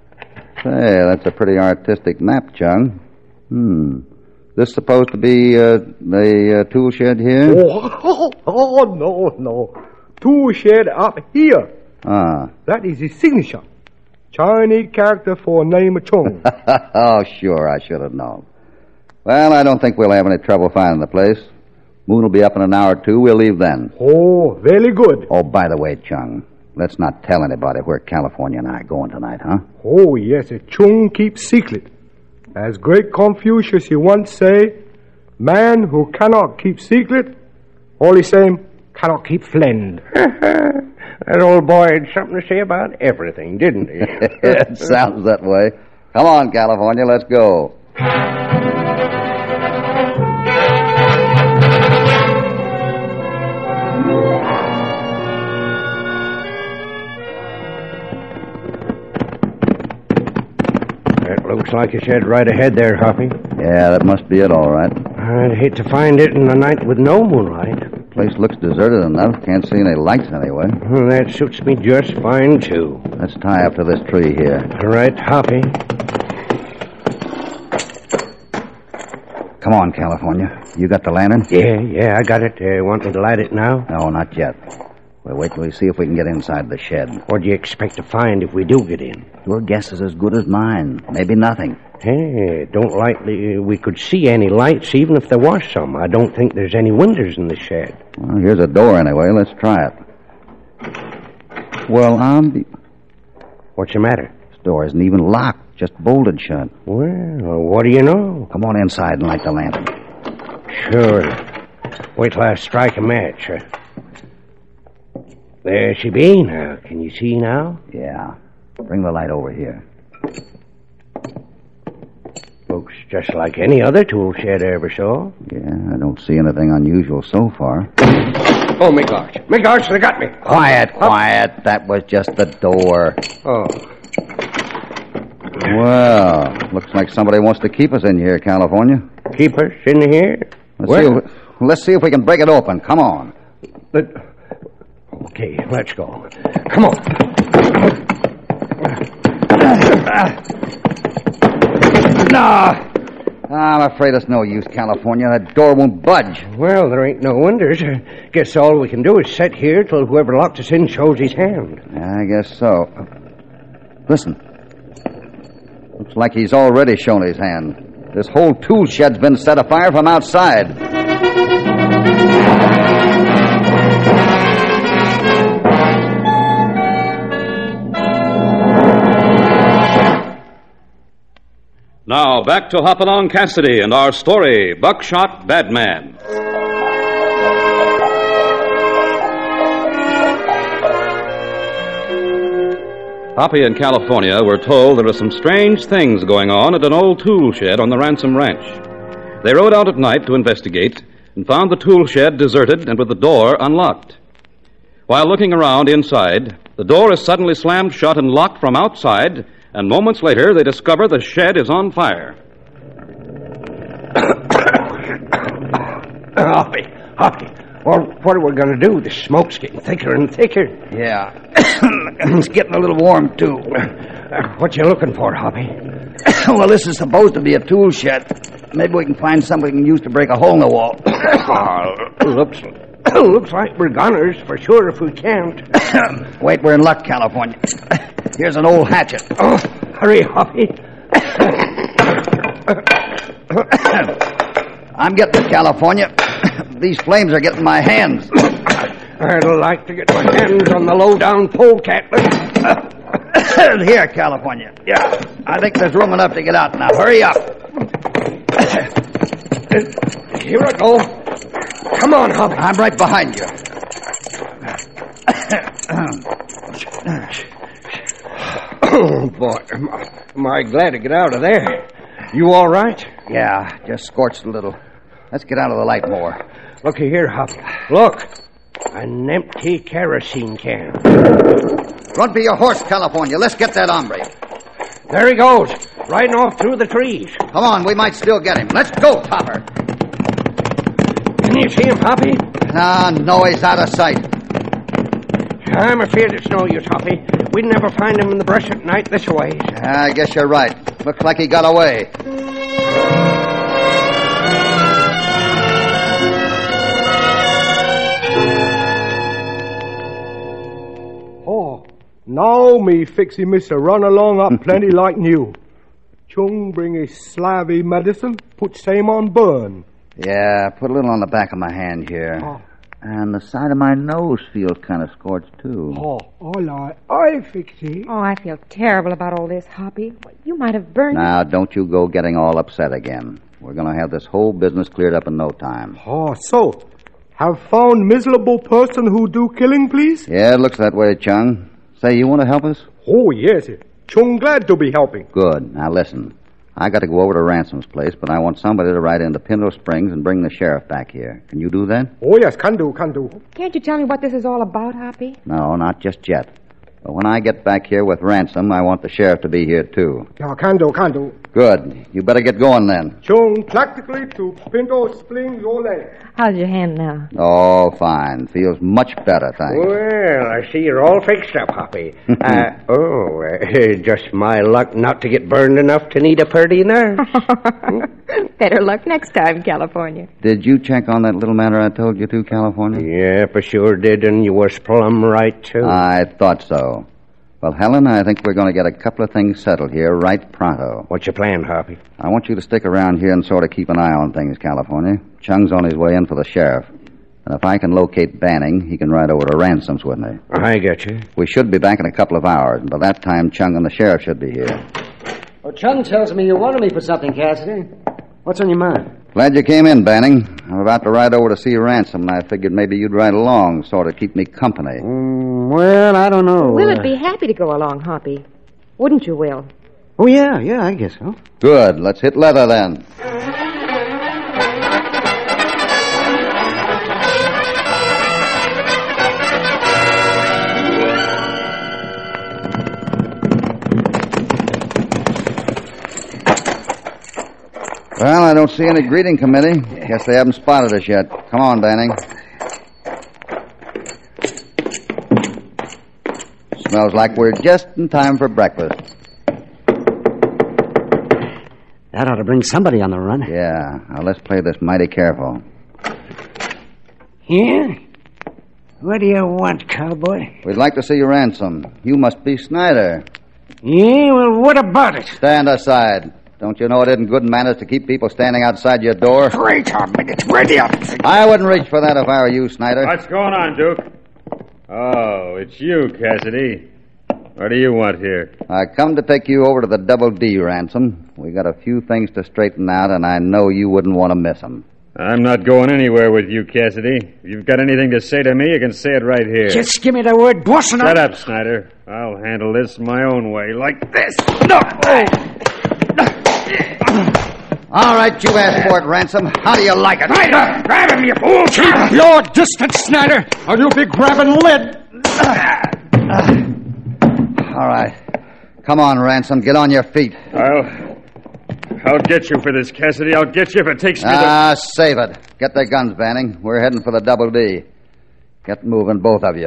Say, that's a pretty artistic map, Chung. Hmm. This supposed to be uh, the uh, tool shed here? Oh, oh, no, no. Tool shed up here. Ah. That is his signature. Chinese character for name of Chung. Oh, sure, I should have known. Well, I don't think we'll have any trouble finding the place. Moon will be up in an hour or two. We'll leave then. Oh, very good. Oh, by the way, Chung, let's not tell anybody where California and I are going tonight, huh? Oh, yes, a Chung keeps secret. As great Confucius he once say, man who cannot keep secret, all the same, cannot keep friend. That old boy had something to say about everything, didn't he? It sounds that way. Come on, California, let's go. Looks like it's head right ahead there, Hoppy. Yeah, that must be it, all right. I'd hate to find it in a night with no moonlight. The place looks deserted enough. Can't see any lights anyway. Well, that suits me just fine, too. Let's tie up to this tree here. All right, Hoppy. Come on, California. You got the lantern? Yeah, yeah, I got it. Uh, want me to light it now? No, not yet. We'll wait till we see if we can get inside the shed. What do you expect to find if we do get in? Your guess is as good as mine. Maybe nothing. Hey, don't likely we could see any lights, even if there was some. I don't think there's any windows in the shed. Well, here's a door anyway. Let's try it. Well, um... Be... What's the matter? This door isn't even locked, just bolted shut. Well, what do you know? Come on inside and light the lantern. Sure. Wait till I strike a match. There she be now. Can you see now? Yeah. Bring the light over here. Looks just like any other tool shed I ever saw. Yeah, I don't see anything unusual so far. Oh, my gosh. My gosh, they got me. Quiet, oh. quiet. That was just the door. Oh. Well, looks like somebody wants to keep us in here, California. Keep us in here? Let's, see if, let's see if we can break it open. Come on. But... Okay, let's go. Come on. No. I'm afraid it's no use, California. That door won't budge. Well, there ain't no windows. Guess all we can do is sit here till whoever locked us in shows his hand. I guess so. Listen. Looks like he's already shown his hand. This whole tool shed's been set afire from outside. Now, back to Hopalong Cassidy and our story, Buckshot Badman. Hoppy and California were told there are some strange things going on at an old tool shed on the Ransom Ranch. They rode out at night to investigate and found the tool shed deserted and with the door unlocked. While looking around inside, the door is suddenly slammed shut and locked from outside, and moments later, they discover the shed is on fire. Hoppy, Hoppy, well, what are we going to do? The smoke's getting thicker and thicker. Yeah. It's getting a little warm, too. Uh, what you looking for, Hoppy? Well, this is supposed to be a tool shed. Maybe we can find something we can use to break a hole in the wall. looks, looks like we're gunners, for sure, if we can't. Wait, we're in luck, California. Here's an old hatchet. Oh, hurry, Hoppy. I'm getting it, California. These flames are getting my hands. I'd like to get my hands on the low-down polecat. Here, California. Yeah, I think there's room enough to get out now. Hurry up. Here I go. Come on, Hoppy. I'm right behind you. Oh, boy, am I, am I glad to get out of there. You all right? Yeah, just scorched a little. Let's get out of the light more. Looky here, Hoppy. Look, an empty kerosene can. Run for your horse, California. Let's get that hombre. There he goes, riding off through the trees. Come on, we might still get him. Let's go, Topper. Can you see him, Hoppy? Ah, no, he's out of sight. I'm afraid it's no use, Hoppy. We'd never find him in the brush at night this way. I guess you're right. Looks like he got away. Oh, now me fixie Mister run along up plenty like new. Chung bring his slavey medicine, put same on burn. Yeah, put a little on the back of my hand here. Oh. And the side of my nose feels kind of scorched, too. Oh, all right. I fix it. Oh, I feel terrible about all this, Hoppy. You might have burned... Now, don't you go getting all upset again. We're going to have this whole business cleared up in no time. Oh, so... Have found miserable person who do killing, please? Yeah, it looks that way, Chung. Say, you want to help us? Oh, yes. Chung glad to be helping. Good. Now, listen. I got to go over to Ransom's place, but I want somebody to ride into Pinto Springs and bring the sheriff back here. Can you do that? Oh, yes, can do, can do. Can't you tell me what this is all about, Hoppy? No, not just yet. But when I get back here with Ransom, I want the sheriff to be here, too. Yeah, can do, can do. Good. You better get going, then. Chung practically to Pinto Springs, Ole. How's your hand now? Oh, fine. Feels much better, thanks. Well, I see you're all fixed up, Hoppy. uh, oh, uh, just my luck not to get burned enough to need a purty nurse. Better luck next time, California. Did you check on that little matter I told you to, California? Yeah, for sure did, and you was plumb right, too. I thought so. Well, Helen, I think we're going to get a couple of things settled here right pronto. What's your plan, Hoppy? I want you to stick around here and sort of keep an eye on things, California. Chung's on his way in for the sheriff. And if I can locate Banning, he can ride over to Ransom's with me. I get you. We should be back in a couple of hours, and by that time, Chung and the sheriff should be here. Well, Chung tells me you wanted me for something, Cassidy. What's on your mind? Glad you came in, Banning. I'm about to ride over to see Ransom, and I figured maybe you'd ride along, sort of keep me company. Mm, well, I don't know. Will'd be happy to go along, Hoppy. Wouldn't you, Will? Oh, yeah, yeah, I guess so. Good. Let's hit leather, then. Well, I don't see any greeting committee. Guess they haven't spotted us yet. Come on, Banning. Smells like we're just in time for breakfast. That ought to bring somebody on the run. Yeah. Now, let's play this mighty careful. Yeah? What do you want, cowboy? We'd like to see you, Ransom. You must be Snyder. Yeah, well, what about it? Stand aside. Don't you know it isn't good manners to keep people standing outside your door? Wait a minute. Where do you... I wouldn't reach for that if I were you, Snyder. What's going on, Duke? Oh, it's you, Cassidy. What do you want here? I come to take you over to the Double D, Ransom. We got a few things to straighten out, and I know you wouldn't want to miss them. I'm not going anywhere with you, Cassidy. If you've got anything to say to me, you can say it right here. Just give me the word, boss, and Shut up, Snyder. I'll handle this my own way, like this. No! All right, you asked for it, Ransom. How do you like it? Snyder! Grab him, you fool! Keep your distance, Snyder, or you'll be grabbing lead. All right. Come on, Ransom. Get on your feet. I'll... I'll get you for this, Cassidy. I'll get you if it takes me to... Ah, save it. Get their guns, Banning. We're heading for the Double D. Get moving, both of you.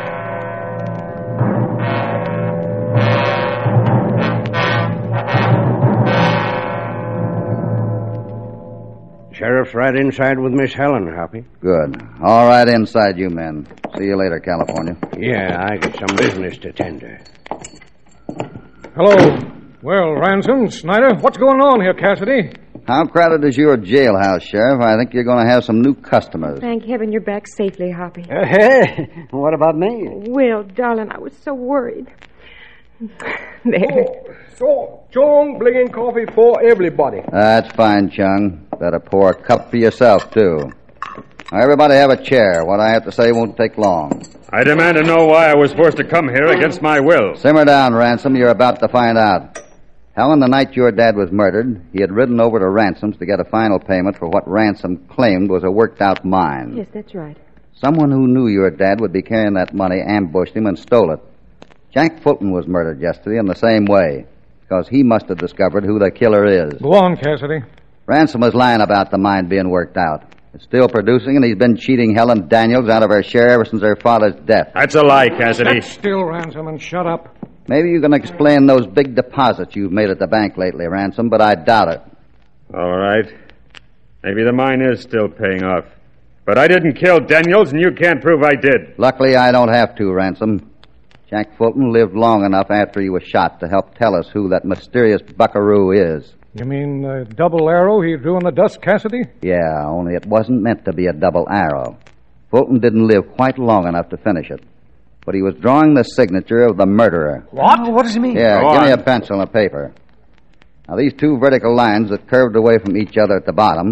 Sheriff's right inside with Miss Helen, Hoppy. Good. All right, inside, you men. See you later, California. Yeah, I got some business to tend to. Hello. Well, Ransom, Snyder, what's going on here, Cassidy? How crowded is your jailhouse, Sheriff? I think you're going to have some new customers. Thank heaven you're back safely, Hoppy. Uh, hey, what about me? Will, darling, I was so worried. There. Oh, so, Chung bringing coffee for everybody. That's fine, Chung. Better pour a cup for yourself, too. Now, everybody have a chair. What I have to say won't take long. I demand to know why I was forced to come here against my will. Simmer down, Ransom. You're about to find out. Helen, the night your dad was murdered, he had ridden over to Ransom's to get a final payment for what Ransom claimed was a worked-out mine. Yes, that's right. Someone who knew your dad would be carrying that money ambushed him and stole it. Jack Fulton was murdered yesterday in the same way, because he must have discovered who the killer is. Go on, Cassidy. Ransom was lying about the mine being worked out. It's still producing, and he's been cheating Helen Daniels out of her share ever since her father's death. That's a lie, Cassidy. Sit still, Ransom, and shut up. Maybe you can explain those big deposits you've made at the bank lately, Ransom, but I doubt it. All right. Maybe the mine is still paying off. But I didn't kill Daniels, and you can't prove I did. Luckily, I don't have to, Ransom. Jack Fulton lived long enough after he was shot to help tell us who that mysterious buckaroo is. You mean the double arrow he drew in the dust, Cassidy? Yeah, only it wasn't meant to be a double arrow. Fulton didn't live quite long enough to finish it. But he was drawing the signature of the murderer. What? What does he mean? Yeah, Go give on. me a pencil and a paper. Now, these two vertical lines that curved away from each other at the bottom,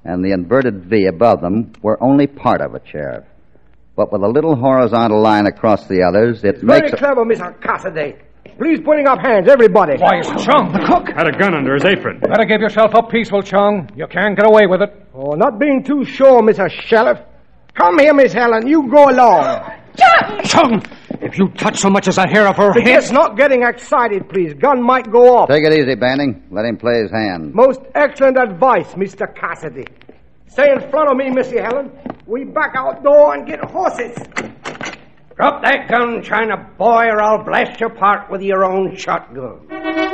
and the inverted V above them were only part of it, Sheriff. But with a little horizontal line across the others, it Very makes... clever, Mister Cassidy. Please putting up hands, everybody. Why, it's Chung, the cook. Had a gun under his apron. Better give yourself up peaceful, Chung. You can't get away with it. Oh, not being too sure, Mister Sheriff. Come here, Miss Helen. You go along. Chung! Chung! If you touch so much as a hair of her head... Just not getting excited, please. Gun might go off. Take it easy, Banning. Let him play his hand. Most excellent advice, Mister Cassidy. Stay in front of me, Missy Helen. We back outdoor and get horses. Drop that gun, China boy, or I'll blast you apart with your own shotgun.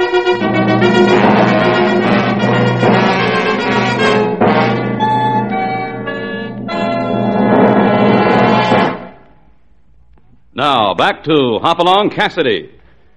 Now, back to Hopalong Cassidy.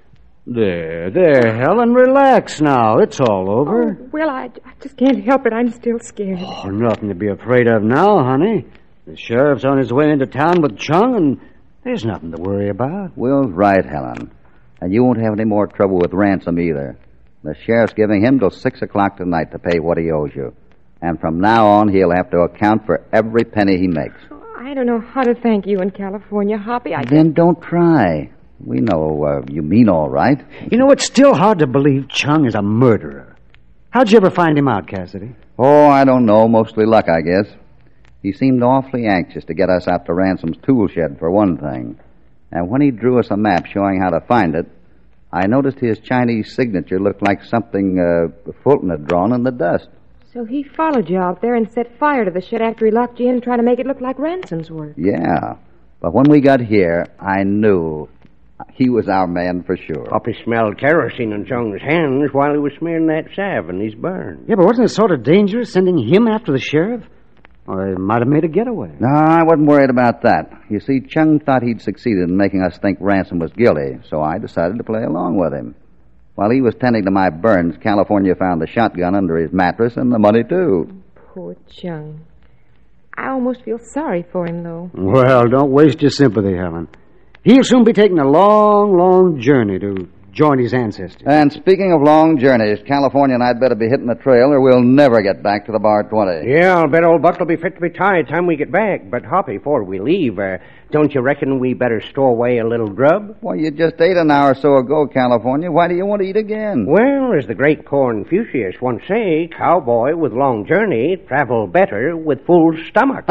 There, there, Helen, relax now. It's all over. Oh, well, I, I just can't help it. I'm still scared. Oh, nothing to be afraid of now, honey. The sheriff's on his way into town with Chung, and there's nothing to worry about. Will's right, Helen. And you won't have any more trouble with Ransom either. The sheriff's giving him till six o'clock tonight to pay what he owes you. And from now on, he'll have to account for every penny he makes. I don't know how to thank you in California, Hoppy. I Then don't try. We know uh, you mean all right. You know, it's still hard to believe Chung is a murderer. How'd you ever find him out, Cassidy? Oh, I don't know. Mostly luck, I guess. He seemed awfully anxious to get us out to Ransom's tool shed, for one thing. And when he drew us a map showing how to find it, I noticed his Chinese signature looked like something uh, Fulton had drawn in the dust. So he followed you out there and set fire to the shed after he locked you in, trying to make it look like Ransom's work. Yeah. But when we got here, I knew he was our man for sure. Hoppy smelled kerosene in Chung's hands while he was smearing that salve in his burn. Yeah, but wasn't it sort of dangerous sending him after the sheriff? Or he might have made a getaway. No, I wasn't worried about that. You see, Chung thought he'd succeeded in making us think Ransom was guilty, so I decided to play along with him. While he was tending to my burns, California found the shotgun under his mattress and the money, too. Poor Chung. I almost feel sorry for him, though. Well, don't waste your sympathy, Helen. He'll soon be taking a long, long journey to join his ancestors. And speaking of long journeys, California and I'd better be hitting the trail or we'll never get back to the Bar twenty. Yeah, I'll bet old Buck will be fit to be tied time we get back. But, Hoppy, before we leave, uh, don't you reckon we better store away a little grub? Well, you just ate an hour or so ago, California. Why do you want to eat again? Well, as the great Confucius once say, cowboy with long journey travel better with full stomach.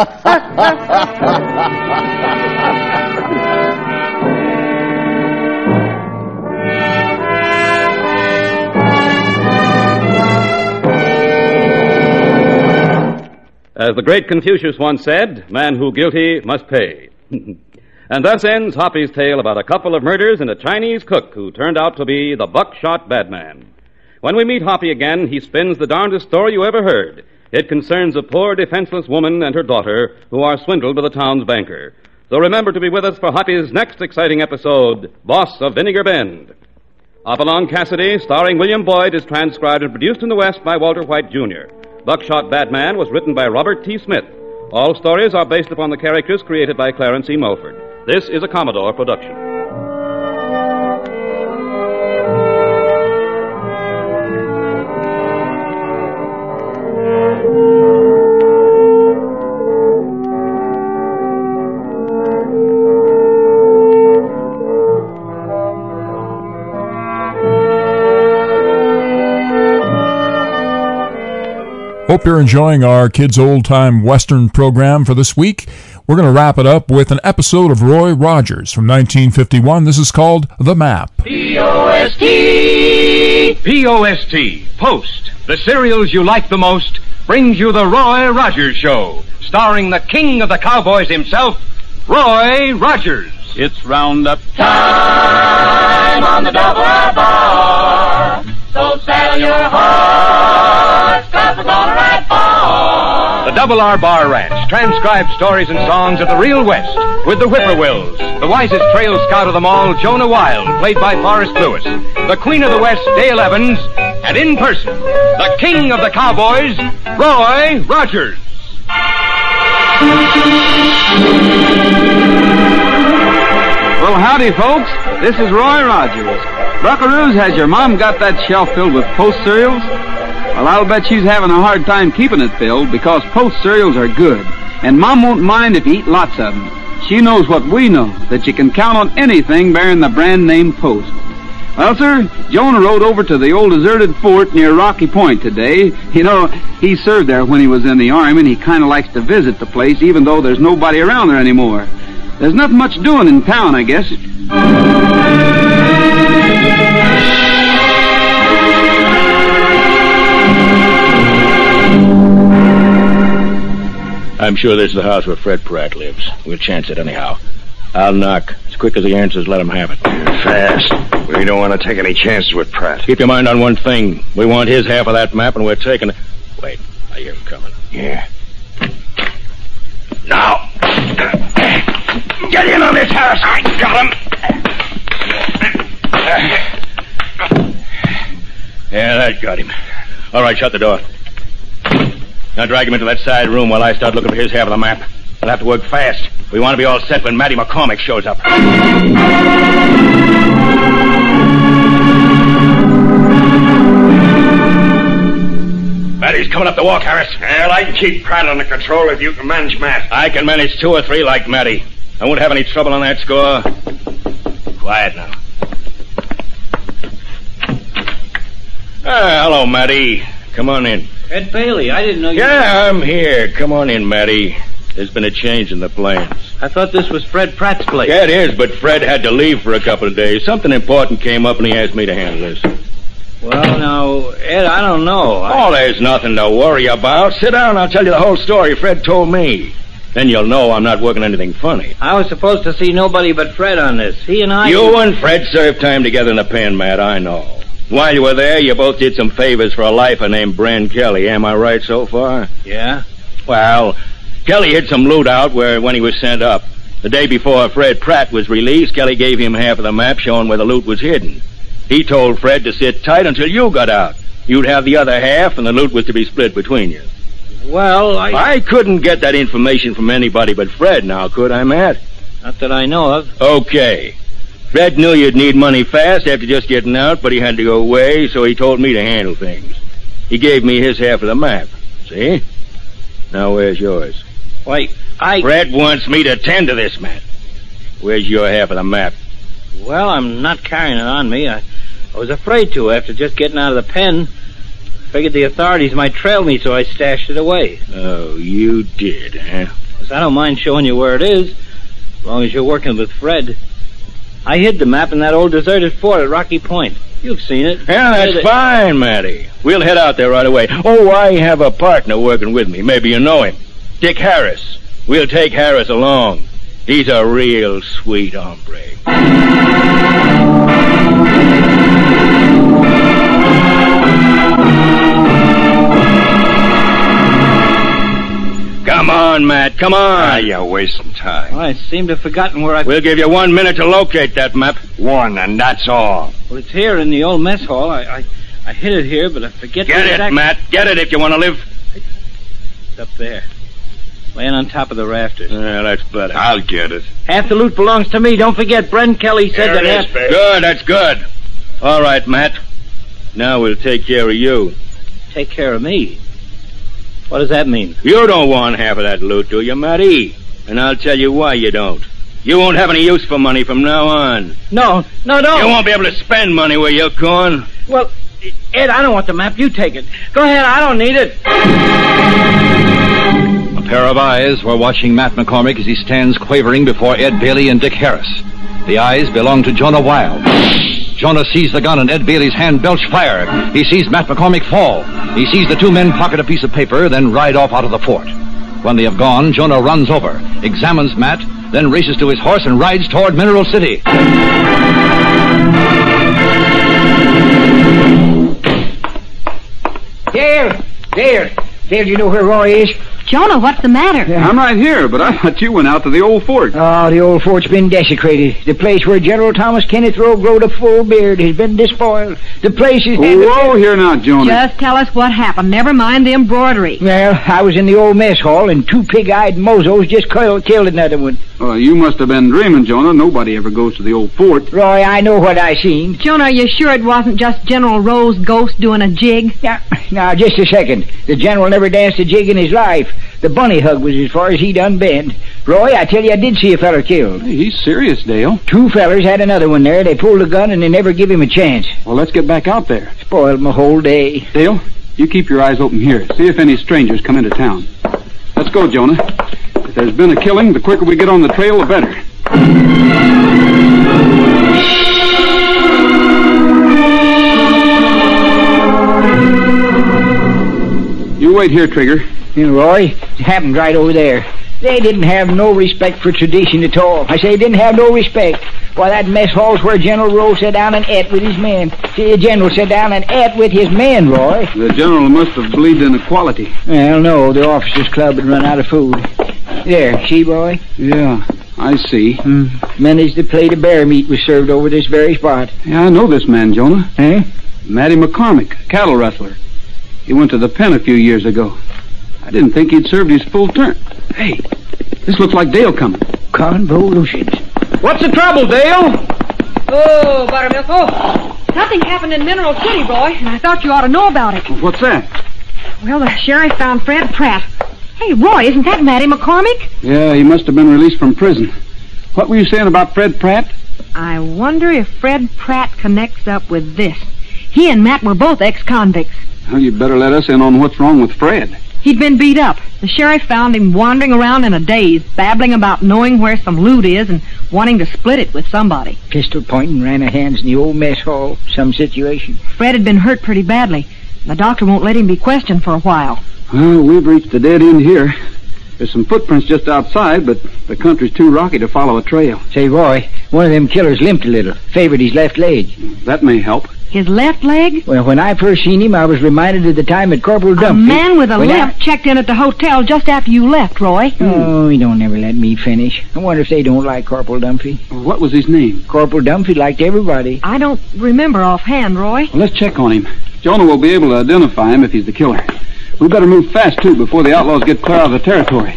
As the great Confucius once said, man who guilty must pay. And thus ends Hoppy's tale about a couple of murders and a Chinese cook who turned out to be the buckshot bad man. When we meet Hoppy again, he spins the darndest story you ever heard. It concerns a poor defenseless woman and her daughter who are swindled by the town's banker. So remember to be with us for Hoppy's next exciting episode, Boss of Vinegar Bend. Hopalong Cassidy, starring William Boyd, is transcribed and produced in the West by Walter White, Junior Buckshot Bad Man was written by Robert T. Smith. All stories are based upon the characters created by Clarence E. Mulford. This is a Commodore production. Hope you're enjoying our Kids Old Time Western program for this week. We're going to wrap it up with an episode of Roy Rogers from nineteen fifty-one. This is called The Map. P O S T! P O S T, Post. The cereals you like the most brings you the Roy Rogers Show, starring the king of the cowboys himself, Roy Rogers. It's roundup time on the double R bar. So saddle your horse, 'cause we're gonna ride far. The Double R Bar Ranch transcribed stories and songs of the real West with the Whippoorwills, the wisest trail scout of them all, Jonah Wild, played by Forrest Lewis, the Queen of the West, Dale Evans, and in person, the king of the cowboys, Roy Rogers. Well, howdy, folks. This is Roy Rogers. Buckaroos, has your mom got that shelf filled with Post cereals? Well, I'll bet she's having a hard time keeping it filled because Post cereals are good. And Mom won't mind if you eat lots of them. She knows what we know, that you can count on anything bearing the brand name Post. Well, sir, Jonah rode over to the old deserted fort near Rocky Point today. You know, he served there when he was in the Army, and he kind of likes to visit the place even though there's nobody around there anymore. There's nothing much doing in town, I guess. I'm sure this is the house where Fred Pratt lives. We'll chance it anyhow. I'll knock. As quick as he answers, let him have it. Fast. We don't want to take any chances with Pratt. Keep your mind on one thing. We want his half of that map, and we're taking it. Wait, I hear him coming. Yeah. Now. Get in on this, Harris. I got him. Yeah, that got him. All right, shut the door. Now drag him into that side room while I start looking for his half of the map. We'll have to work fast. We want to be all set when Matty McCormick shows up. Matty's coming up the walk, Harris. Well, I can keep Pratt under control if you can manage Matt. I can manage two or three like Matty. I won't have any trouble on that score. Quiet now. Ah, hello, Matty. Come on in. Ed Bailey, I didn't know you... Yeah, I'm here. Come on in, Matty. There's been a change in the plans. I thought this was Fred Pratt's place. Yeah, it is, but Fred had to leave for a couple of days. Something important came up, and he asked me to handle this. Well, now, Ed, I don't know. I... Oh, there's nothing to worry about. Sit down, I'll tell you the whole story Fred told me. Then you'll know I'm not working anything funny. I was supposed to see nobody but Fred on this. He and I... You and Fred served time together in the pen, Matt, I know. While you were there, you both did some favors for a lifer named Bren Kelly. Am I right so far? Yeah? Well, Kelly hid some loot out where when he was sent up. The day before Fred Pratt was released, Kelly gave him half of the map showing where the loot was hidden. He told Fred to sit tight until you got out. You'd have the other half, and the loot was to be split between you. Well, I... I couldn't get that information from anybody but Fred now, could I, Matt? Not that I know of. Okay. Fred knew you'd need money fast after just getting out, but he had to go away, so he told me to handle things. He gave me his half of the map. See? Now where's yours? Why, I... Fred wants me to tend to this, Matt. Where's your half of the map? Well, I'm not carrying it on me. I, I was afraid to after just getting out of the pen. Figured the authorities might trail me, so I stashed it away. Oh, you did, huh? 'Cause I don't mind showing you where it is, as long as you're working with Fred. I hid the map in that old deserted fort at Rocky Point. You've seen it. Yeah, that's it. fine, Matty. We'll head out there right away. Oh, I have a partner working with me. Maybe you know him. Dick Harris. We'll take Harris along. He's a real sweet hombre. Come on, Matt, come on. Ah, you're wasting time. Well, I seem to have forgotten where I... We'll give you one minute to locate that map. One, and that's all. Well, it's here in the old mess hall. I I, I hid it here, but I forget... Get it, exact... Matt. Get it if you want to live. It's up there. Laying on top of the rafters. Yeah, that's better. I'll get it. Half the loot belongs to me. Don't forget, Bren Kelly said Here that it half... is, baby. Good, that's good. All right, Matt. Now we'll take care of you. Take care of me? What does that mean? You don't want half of that loot, do you, Matty? And I'll tell you why you don't. You won't have any use for money from now on. No, no, no. You won't be able to spend money where you're going. Well, Ed, I don't want the map. You take it. Go ahead. I don't need it. A pair of eyes were watching Matt McCormick as he stands quavering before Ed Bailey and Dick Harris. The eyes belong to Jonah Wild. Jonah sees the gun and Ed Bailey's hand belch fire. He sees Matt McCormick fall. He sees the two men pocket a piece of paper, then ride off out of the fort. When they have gone, Jonah runs over, examines Matt, then races to his horse and rides toward Mineral City. Dale! Dale! Dale, you know where Roy is? Jonah, what's the matter? I'm right here, but I thought you went out to the old fort. Oh, the old fort's been desecrated. The place where General Thomas Kenneth Rowe growed a full beard has been despoiled. The place is... Whoa, here now, Jonah. Just tell us what happened. Never mind the embroidery. Well, I was in the old mess hall, and two pig-eyed mozos just killed, killed another one. Oh, you must have been dreaming, Jonah. Nobody ever goes to the old fort. Roy, I know what I seen. Jonah, are you sure it wasn't just General Rowe's ghost doing a jig? Yeah. Now, just a second. The general never danced a jig in his life. The bunny hug was as far as he done bent. Roy, I tell you, I did see a feller killed. Hey, he's serious, Dale. Two fellers had another one there. They pulled a gun and they never give him a chance. Well, let's get back out there. Spoiled my whole day. Dale, you keep your eyes open here. See if any strangers come into town. Let's go, Jonah. If there's been a killing, the quicker we get on the trail, the better. You wait here, Trigger. You know, Roy, it happened right over there. They didn't have no respect for tradition at all. I say they didn't have no respect. Why, that mess hall's where General Rowe sat down and ate with his men. See, the general sat down and ate with his men, Roy. The general must have believed in equality. Well, no, the officers' club had run out of food. There, see, Roy? Yeah, I see. Mm. Many's the plate of bear meat was served over this very spot. Yeah, I know this man, Jonah. Eh? Matty McCormick, cattle rustler. He went to the pen a few years ago. I didn't think he'd served his full term. Hey, this looks like Dale coming. Convolutions. What's the trouble, Dale? Oh, Buttermilk. Oh, something happened in Mineral City, Roy, and I thought you ought to know about it. What's that? Well, the sheriff found Fred Pratt. Hey, Roy, isn't that Matty McCormick? Yeah, he must have been released from prison. What were you saying about Fred Pratt? I wonder if Fred Pratt connects up with this. He and Matt were both ex-convicts. Well, you'd better let us in on what's wrong with Fred. He'd been beat up. The sheriff found him wandering around in a daze, babbling about knowing where some loot is and wanting to split it with somebody. Pistol pointing, ran her hands in the old mess hall. Some situation. Fred had been hurt pretty badly. The doctor won't let him be questioned for a while. Well, we've reached a dead end here. There's some footprints just outside, but the country's too rocky to follow a trail. Say, Roy, one of them killers limped a little. Favored his left leg. That may help. His left leg? Well, when I first seen him, I was reminded of the time at Corporal Dumpy. A man with a when limp I... checked in at the hotel just after you left, Roy. Oh, he don't never let me finish. I wonder if they don't like Corporal Dumpy. What was his name? Corporal Dumpy liked everybody. I don't remember offhand, Roy. Well, let's check on him. Jonah will be able to identify him if he's the killer. We better move fast, too, before the outlaws get clear out of the territory.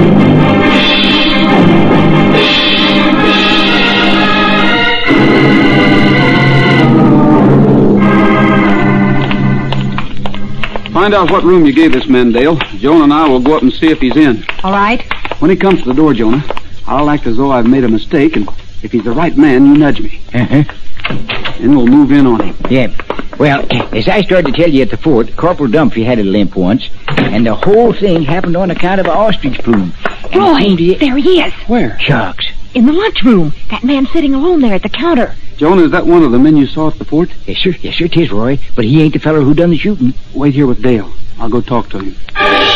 Find out what room you gave this man, Dale. Jonah and I will go up and see if he's in. All right. When he comes to the door, Jonah, I'll act as though I've made a mistake, and if he's the right man, you nudge me. Uh-huh. Then we'll move in on him. Yeah. Well, as I started to tell you at the fort, Corporal Dumpy had a limp once, and the whole thing happened on account of an ostrich plume. Roy, there he is. Where? Shucks. In the lunchroom. That man sitting alone there at the counter. Jonah, is that one of the men you saw at the fort? Yes, sir. Yes, sir, it is, Roy. But he ain't the feller who done the shooting. Wait here with Dale. I'll go talk to him.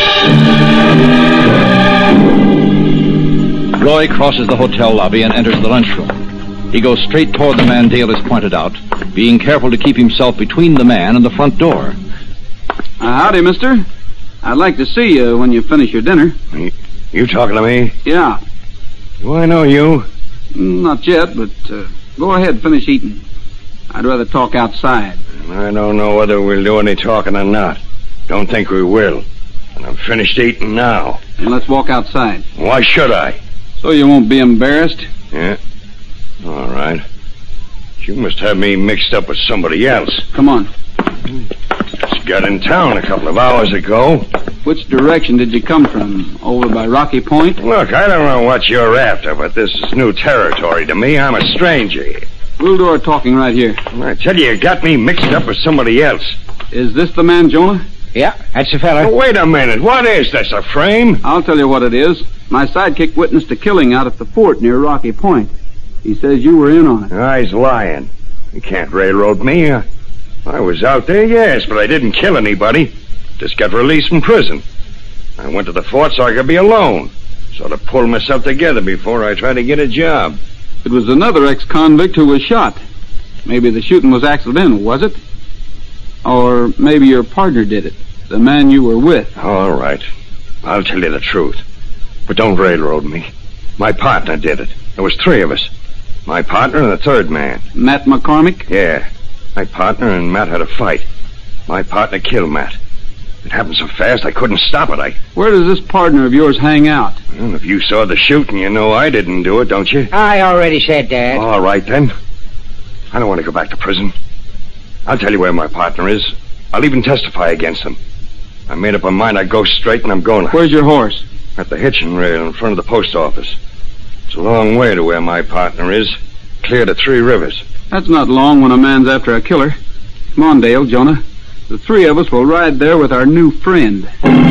Roy crosses the hotel lobby and enters the lunchroom. He goes straight toward the man Dale has pointed out, being careful to keep himself between the man and the front door. Uh, howdy, mister. I'd like to see you when you finish your dinner. You talking to me? Yeah. Do I know you? Not yet, but uh, go ahead, finish eating. I'd rather talk outside. I don't know whether we'll do any talking or not. Don't think we will. And I'm finished eating now. Then let's walk outside. Why should I? So you won't be embarrassed? Yeah. All right. You must have me mixed up with somebody else. Come on. Just got in town a couple of hours ago. Which direction did you come from? Over by Rocky Point? Look, I don't know what you're after, but this is new territory to me. I'm a stranger. We'll do our talking right here. I tell you, you got me mixed up with somebody else. Is this the man, Jonah? Yeah, that's the fella. Oh, wait a minute. What is this, a frame? I'll tell you what it is. My sidekick witnessed a killing out at the fort near Rocky Point. He says you were in on it. Ah, he's lying. You can't railroad me. Uh, I was out there, yes, but I didn't kill anybody. Just got released from prison. I went to the fort so I could be alone. Sort of pulled myself together before I tried to get a job. It was another ex-convict who was shot. Maybe the shooting was accidental, was it? Or maybe your partner did it, the man you were with. All right. I'll tell you the truth. But don't railroad me. My partner did it. There was three of us. My partner and the third man. Matt McCormick? Yeah. My partner and Matt had a fight. My partner killed Matt. It happened so fast I couldn't stop it. I. Where does this partner of yours hang out? Well, if you saw the shooting, you know I didn't do it, don't you? I already said that. All right, then. I don't want to go back to prison. I'll tell you where my partner is. I'll even testify against him. I made up my mind I'd go straight, and I'm going. Where's your horse? At the hitching rail in front of the post office. It's a long way to where my partner is. Clear to Three Rivers. That's not long when a man's after a killer. Come on, Dale, Jonah. The three of us will ride there with our new friend.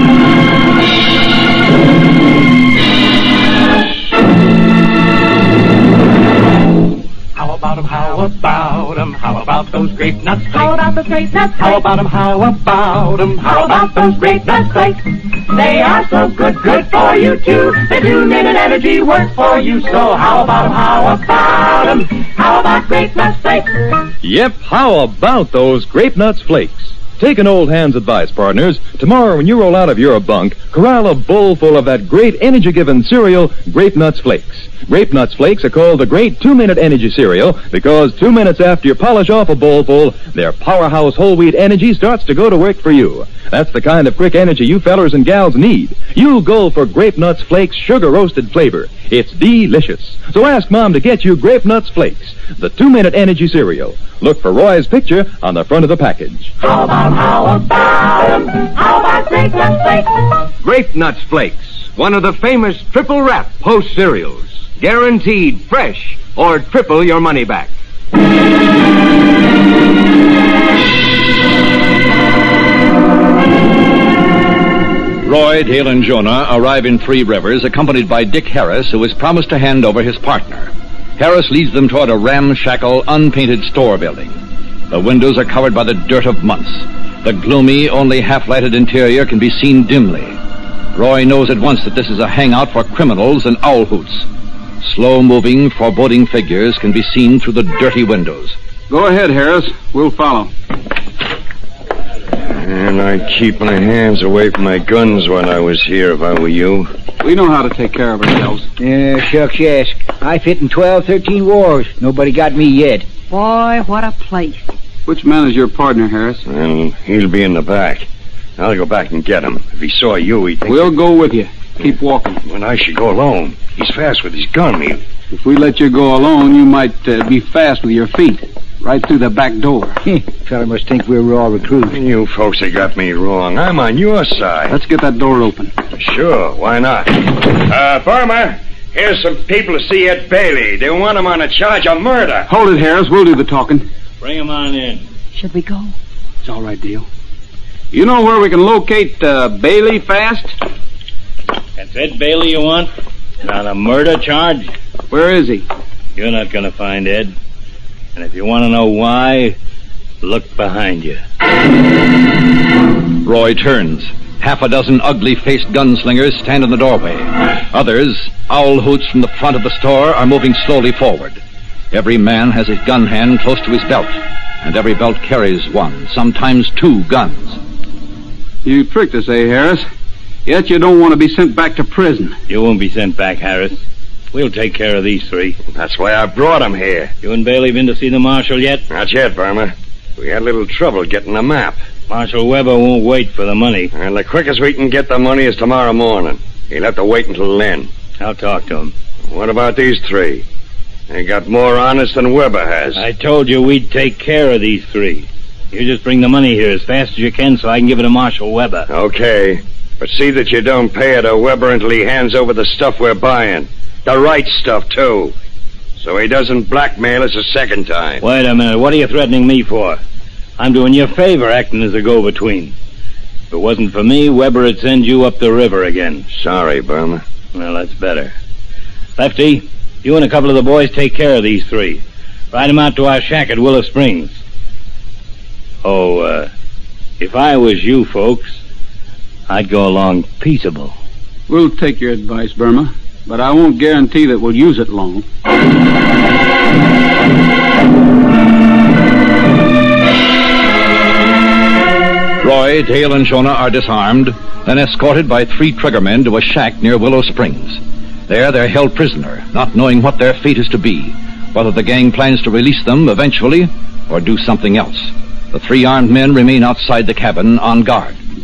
How about 'em, how about 'em, how about those grape nuts flakes? How about those grape nuts flakes? How about 'em, how about 'em, how about those grape nuts flakes? They are so good, good for you too. They two-minute energy works for you. So how about 'em, how about 'em, how about grape nuts flakes? Yep, how about those grape nuts flakes? Take an old hand's advice, partners. Tomorrow when you roll out of your bunk, corral a bowl full of that great energy-giving cereal, Grape Nuts Flakes. Grape Nuts Flakes are called the great two-minute energy cereal because two minutes after you polish off a bowlful, their powerhouse whole wheat energy starts to go to work for you. That's the kind of quick energy you fellers and gals need. You'll go for Grape Nuts Flakes sugar-roasted flavor. It's delicious. So ask Mom to get you Grape Nuts Flakes, the two-minute energy cereal. Look for Roy's picture on the front of the package. How about, how about 'em, how about grape nuts flakes? Grape Nuts Flakes, one of the famous triple wrap Post cereals. Guaranteed fresh or triple your money back. Roy, Dale, and Jonah arrive in Three Rivers, accompanied by Dick Harris, who has promised to hand over his partner. Harris leads them toward a ramshackle, unpainted store building. The windows are covered by the dirt of months. The gloomy, only half-lighted interior can be seen dimly. Roy knows at once that this is a hangout for criminals and owl hoots. Slow-moving, foreboding figures can be seen through the dirty windows. Go ahead, Harris. We'll follow. And I'd keep my hands away from my guns when I was here if I were you. We know how to take care of ourselves. Yeah, shucks, yes. I fit in twelve, thirteen wars. Nobody got me yet. Boy, what a place. Which man is your partner, Harris? Well, he'll be in the back. I'll go back and get him. If he saw you, he'd think... We'll go with you. Keep walking. When I should go alone. He's fast with his gun. He... If we let you go alone, you might uh, be fast with your feet. Right through the back door. Fella must think we're raw recruits. You folks have got me wrong. I'm on your side. Let's get that door open. Sure, why not? Uh, Farmer, here's some people to see Ed Bailey. They want him on a charge of murder. Hold it, Harris. We'll do the talking. Bring him on in. Should we go? It's all right, Dale. You know where we can locate uh, Bailey fast? That's Ed Bailey you want? On a murder charge? Where is he? You're not going to find Ed. And if you want to know why, look behind you. Roy turns. Half a dozen ugly-faced gunslingers stand in the doorway. Others, owl hoots from the front of the store, are moving slowly forward. Every man has his gun hand close to his belt, and every belt carries one, sometimes two guns. You tricked us, eh, Harris? Yet you don't want to be sent back to prison. You won't be sent back, Harris. We'll take care of these three. That's why I brought him here. You and Bailey been to see the marshal yet? Not yet, Farmer. We had a little trouble getting the map. Marshal Weber won't wait for the money. And the quickest we can get the money is tomorrow morning. He'll have to wait until then. I'll talk to him. What about these three? They got more honest than Weber has. I told you we'd take care of these three. You just bring the money here as fast as you can so I can give it to Marshal Weber. Okay. But see that you don't pay it to Weber until he hands over the stuff we're buying. The right stuff, too. So he doesn't blackmail us a second time. Wait a minute. What are you threatening me for? I'm doing you a favor acting as a go-between. If it wasn't for me, Weber would send you up the river again. Sorry, Burma. Well, that's better. Lefty, you and a couple of the boys take care of these three. Ride them out to our shack at Willow Springs. Oh, uh, if I was you folks, I'd go along peaceable. We'll take your advice, Burma, but I won't guarantee that we'll use it long. Roy, Dale, and Jonah are disarmed, then escorted by three triggermen to a shack near Willow Springs. There they're held prisoner, not knowing what their fate is to be, whether the gang plans to release them eventually or do something else. The three armed men remain outside the cabin on guard.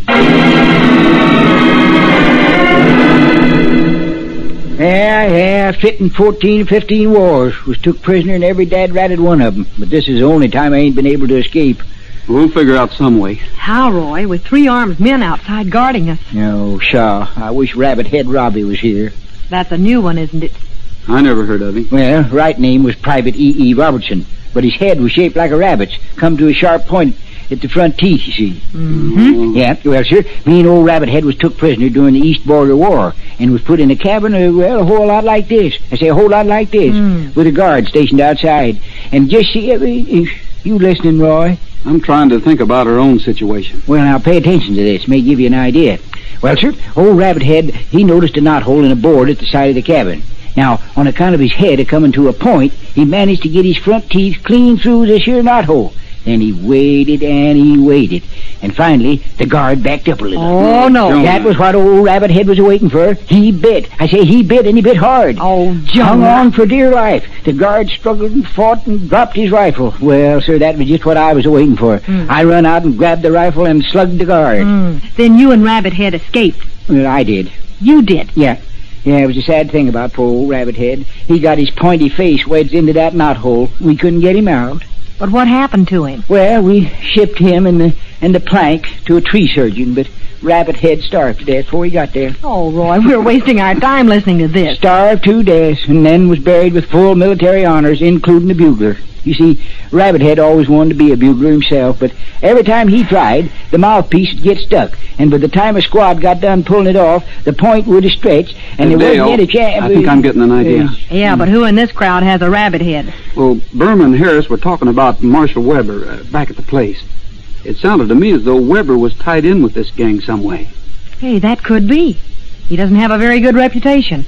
Yeah, yeah, fit in fourteen or fifteen wars. Was took prisoner in every dad ratted one of them. But this is the only time I ain't been able to escape. We'll figure out some way. How, Roy? With three armed men outside guarding us. No, Shaw. I wish Rabbit Head Robbie was here. That's a new one, isn't it? I never heard of him. Well, right name was Private E. E. Robertson. But his head was shaped like a rabbit's. Come to a sharp point at the front teeth, you see. Mm-hmm. Yeah, well, sir, me and old Rabbit Head was took prisoner during the East Border War and was put in a cabin, uh, well, a whole lot like this. I say a whole lot like this, Mm. with a guard stationed outside. And just see, uh, uh, you listening, Roy? I'm trying to think about our own situation. Well, now, pay attention to this. May give you an idea. Well, sir, old Rabbit Head, he noticed a knothole in a board at the side of the cabin. Now, on account of his head a coming to a point, he managed to get his front teeth clean through this here knothole. Then he waited and he waited. And finally, the guard backed up a little. Oh, no. That was what old Rabbit Head was waiting for. He bit. I say he bit, and he bit hard. Oh, Hung Jonah. on for dear life. The guard struggled and fought and dropped his rifle. Well, sir, that was just what I was waiting for. Mm. I run out and grabbed the rifle and slugged the guard. Mm. Then you and Rabbit Head escaped. Well, I did. You did? Yeah. Yeah, it was a sad thing about poor old Rabbit Head. He got his pointy face wedged into that knothole. We couldn't get him out. But what happened to him? Well, we shipped him and the and the plank to a tree surgeon, but Rabbit Head starved to death before he got there. Oh, Roy, we're wasting our time listening to this. Starved to death, and then was buried with full military honors, including the bugler. You see, Rabbit Head always wanted to be a bugler himself, but every time he tried, the mouthpiece would get stuck, and by the time a squad got done pulling it off, the point would have stretched, and Hey, there Dale, wasn't any chance. I think I'm getting an idea. Yeah, but who in this crowd has a rabbit head? Well, Berman and Harris were talking about Marshal Weber uh, back at the place. It sounded to me as though Weber was tied in with this gang some way. Hey, that could be. He doesn't have a very good reputation.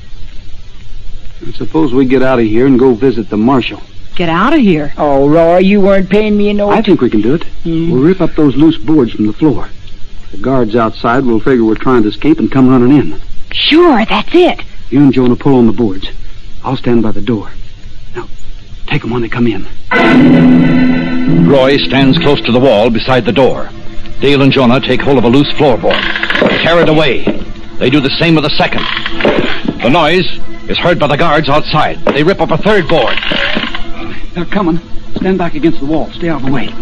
I suppose we get out of here and go visit the marshal. Get out of here. Oh, Roy, you weren't paying me no... I think we can do it. Mm. We'll rip up those loose boards from the floor. The guards outside will figure we're trying to escape and come running in. Sure, that's it. You and Jonah pull on the boards. I'll stand by the door. Now, take them when they come in. Roy stands close to the wall beside the door. Dale and Jonah take hold of a loose floorboard. Carried away. They do the same with the second. The noise is heard by the guards outside. They rip up a third board. They're coming. Stand back against the wall. Stay out of the way.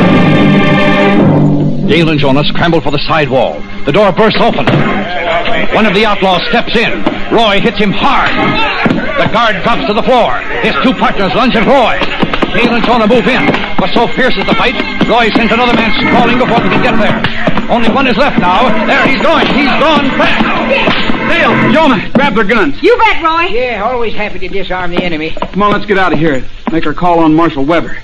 Dale and Jonah scramble for the side wall. The door bursts open. One of the outlaws steps in. Roy hits him hard. The guard drops to the floor. His two partners lunge at Roy. Dale and Jonah move in. But so fierce is the fight, Roy sends another man sprawling before they can get there. Only one is left now. There he's going. He's gone fast. Dale, Jonah, grab their guns. You bet, Roy. Yeah, always happy to disarm the enemy. Come on, let's get out of here. Make our call on Marshal Weber.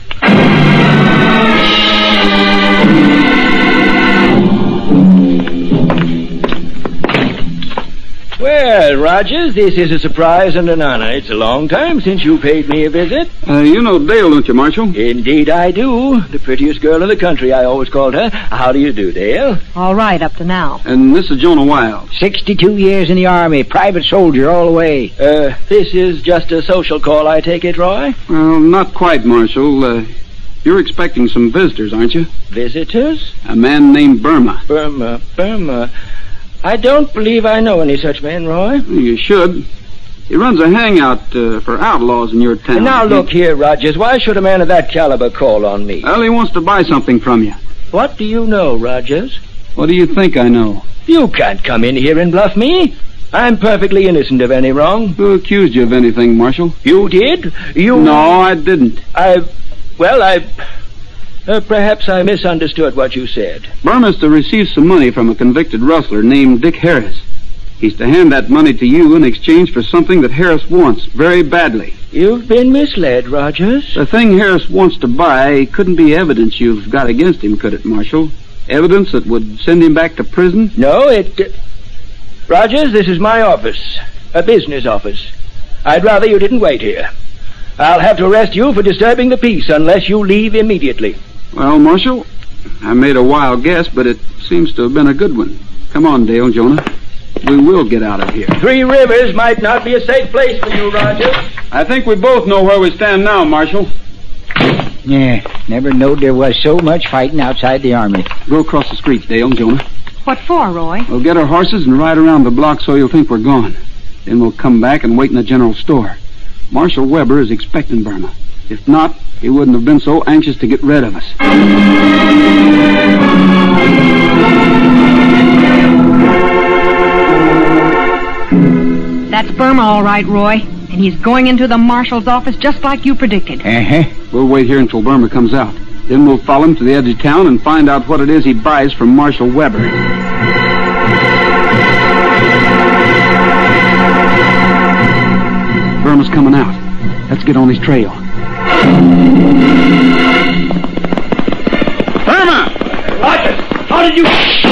Well, Rogers, this is a surprise and an honor. It's a long time since you paid me a visit. Uh, you know Dale, don't you, Marshal? Indeed I do. The prettiest girl in the country, I always called her. How do you do, Dale? All right, up to now. And this is Jonah Wild. Sixty-two years in the Army, private soldier all the way. Uh, this is just a social call, I take it, Roy? Well, not quite, Marshal. Uh, you're expecting some visitors, aren't you? Visitors? A man named Burma. Burma, Burma. I don't believe I know any such man, Roy. You should. He runs a hangout uh, for outlaws in your town. And now look here, Rogers. Why should a man of that caliber call on me? Well, he wants to buy something from you. What do you know, Rogers? What do you think I know? You can't come in here and bluff me. I'm perfectly innocent of any wrong. Who accused you of anything, Marshal? You did? You... No, I didn't. I... Well, I... Uh, perhaps I misunderstood what you said. Burma's to receive some money from a convicted rustler named Dick Harris. He's to hand that money to you in exchange for something that Harris wants very badly. You've been misled, Rogers. The thing Harris wants to buy couldn't be evidence you've got against him, could it, Marshal? Evidence that would send him back to prison? No, it... Uh, Rogers, this is my office. A business office. I'd rather you didn't wait here. I'll have to arrest you for disturbing the peace unless you leave immediately. Well, Marshal, I made a wild guess, but it seems to have been a good one. Come on, Dale, Jonah. We will get out of here. Three Rivers might not be a safe place for you, Rogers. I think we both know where we stand now, Marshal. Yeah, never knowed there was so much fighting outside the Army. Go across the street, Dale, Jonah. What for, Roy? We'll get our horses and ride around the block so you'll think we're gone. Then we'll come back and wait in the general store. Marshal Weber is expecting Burma. If not, he wouldn't have been so anxious to get rid of us. That's Burma, all right, Roy. And he's going into the marshal's office just like you predicted. Uh-huh. We'll wait here until Burma comes out. Then we'll follow him to the edge of town and find out what it is he buys from Marshal Weber. Burma's coming out. Let's get on his trail. Burma! Rogers, how did you...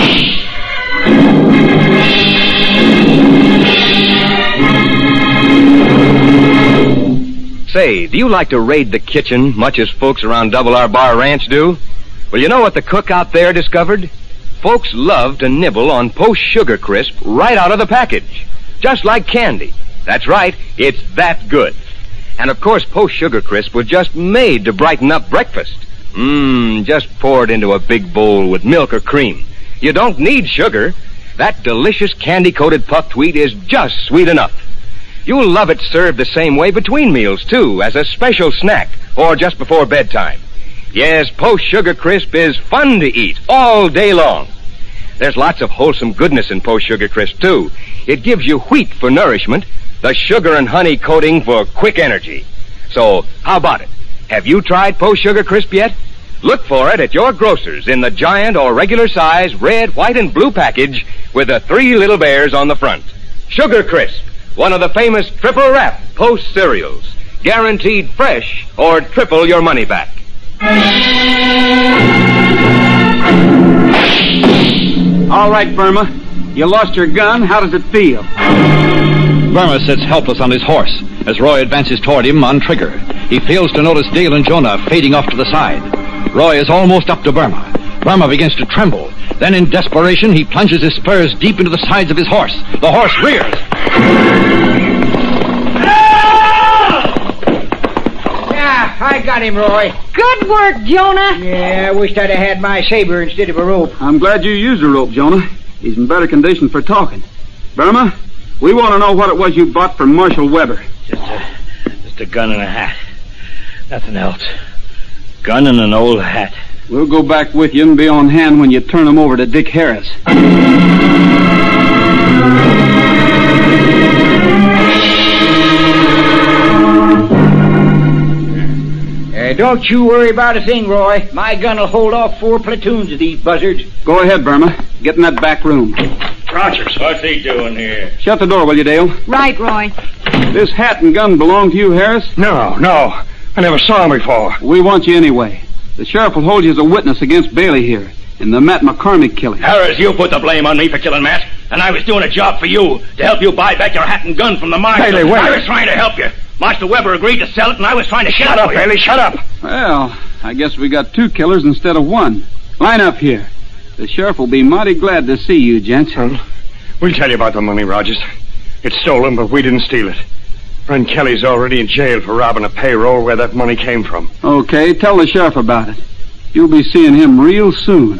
Say, do you like to raid the kitchen much as folks around Double R Bar Ranch do? Well, you know what the cook out there discovered? Folks love to nibble on Post Sugar Crisp right out of the package. Just like candy. That's right, it's that good. And of course, Post Sugar Crisp was just made to brighten up breakfast. Mmm, just pour it into a big bowl with milk or cream. You don't need sugar. That delicious candy-coated puffed wheat is just sweet enough. You'll love it served the same way between meals, too, as a special snack or just before bedtime. Yes, Post Sugar Crisp is fun to eat all day long. There's lots of wholesome goodness in Post Sugar Crisp, too. It gives you wheat for nourishment, the sugar and honey coating for quick energy. So, how about it? Have you tried Post Sugar Crisp yet? Look for it at your grocer's in the giant or regular size red, white, and blue package with the three little bears on the front. Sugar Crisp, one of the famous triple wrap Post cereals. Guaranteed fresh or triple your money back. All right, Burma. You lost your gun. How does it feel? Burma sits helpless on his horse as Roy advances toward him on trigger. He fails to notice Dale and Jonah fading off to the side. Roy is almost up to Burma. Burma begins to tremble. Then in desperation, he plunges his spurs deep into the sides of his horse. The horse rears. Yeah, I got him, Roy. Good work, Jonah. Yeah, I wished I'd have had my saber instead of a rope. I'm glad you used a rope, Jonah. He's in better condition for talking. Burma, we want to know what it was you bought from Marshal Weber. Just a, just a gun and a hat. Nothing else. Gun and an old hat. We'll go back with you and be on hand when you turn him over to Dick Harris. Uh, don't you worry about a thing, Roy. My gun'll hold off four platoons of these buzzards. Go ahead, Burma. Get in that back room. Rogers, what's he doing here? Shut the door, will you, Dale? Right, Roy. This hat and gun belong to you, Harris? No, no. I never saw him before. We want you anyway. The sheriff will hold you as a witness against Bailey here in the Matt McCormick killing. Harris, you put the blame on me for killing Matt, and I was doing a job for you to help you buy back your hat and gun from the marshal. Bailey, wait. I was trying to help you. Master Weber agreed to sell it, and I was trying to Shut kill up, it. Bailey, shut up. Well, I guess we got two killers instead of one. Line up here. The sheriff will be mighty glad to see you, gents. Well, we'll tell you about the money, Rogers. It's stolen, but we didn't steal it. Friend Kelly's already in jail for robbing a payroll where that money came from. Okay, tell the sheriff about it. You'll be seeing him real soon.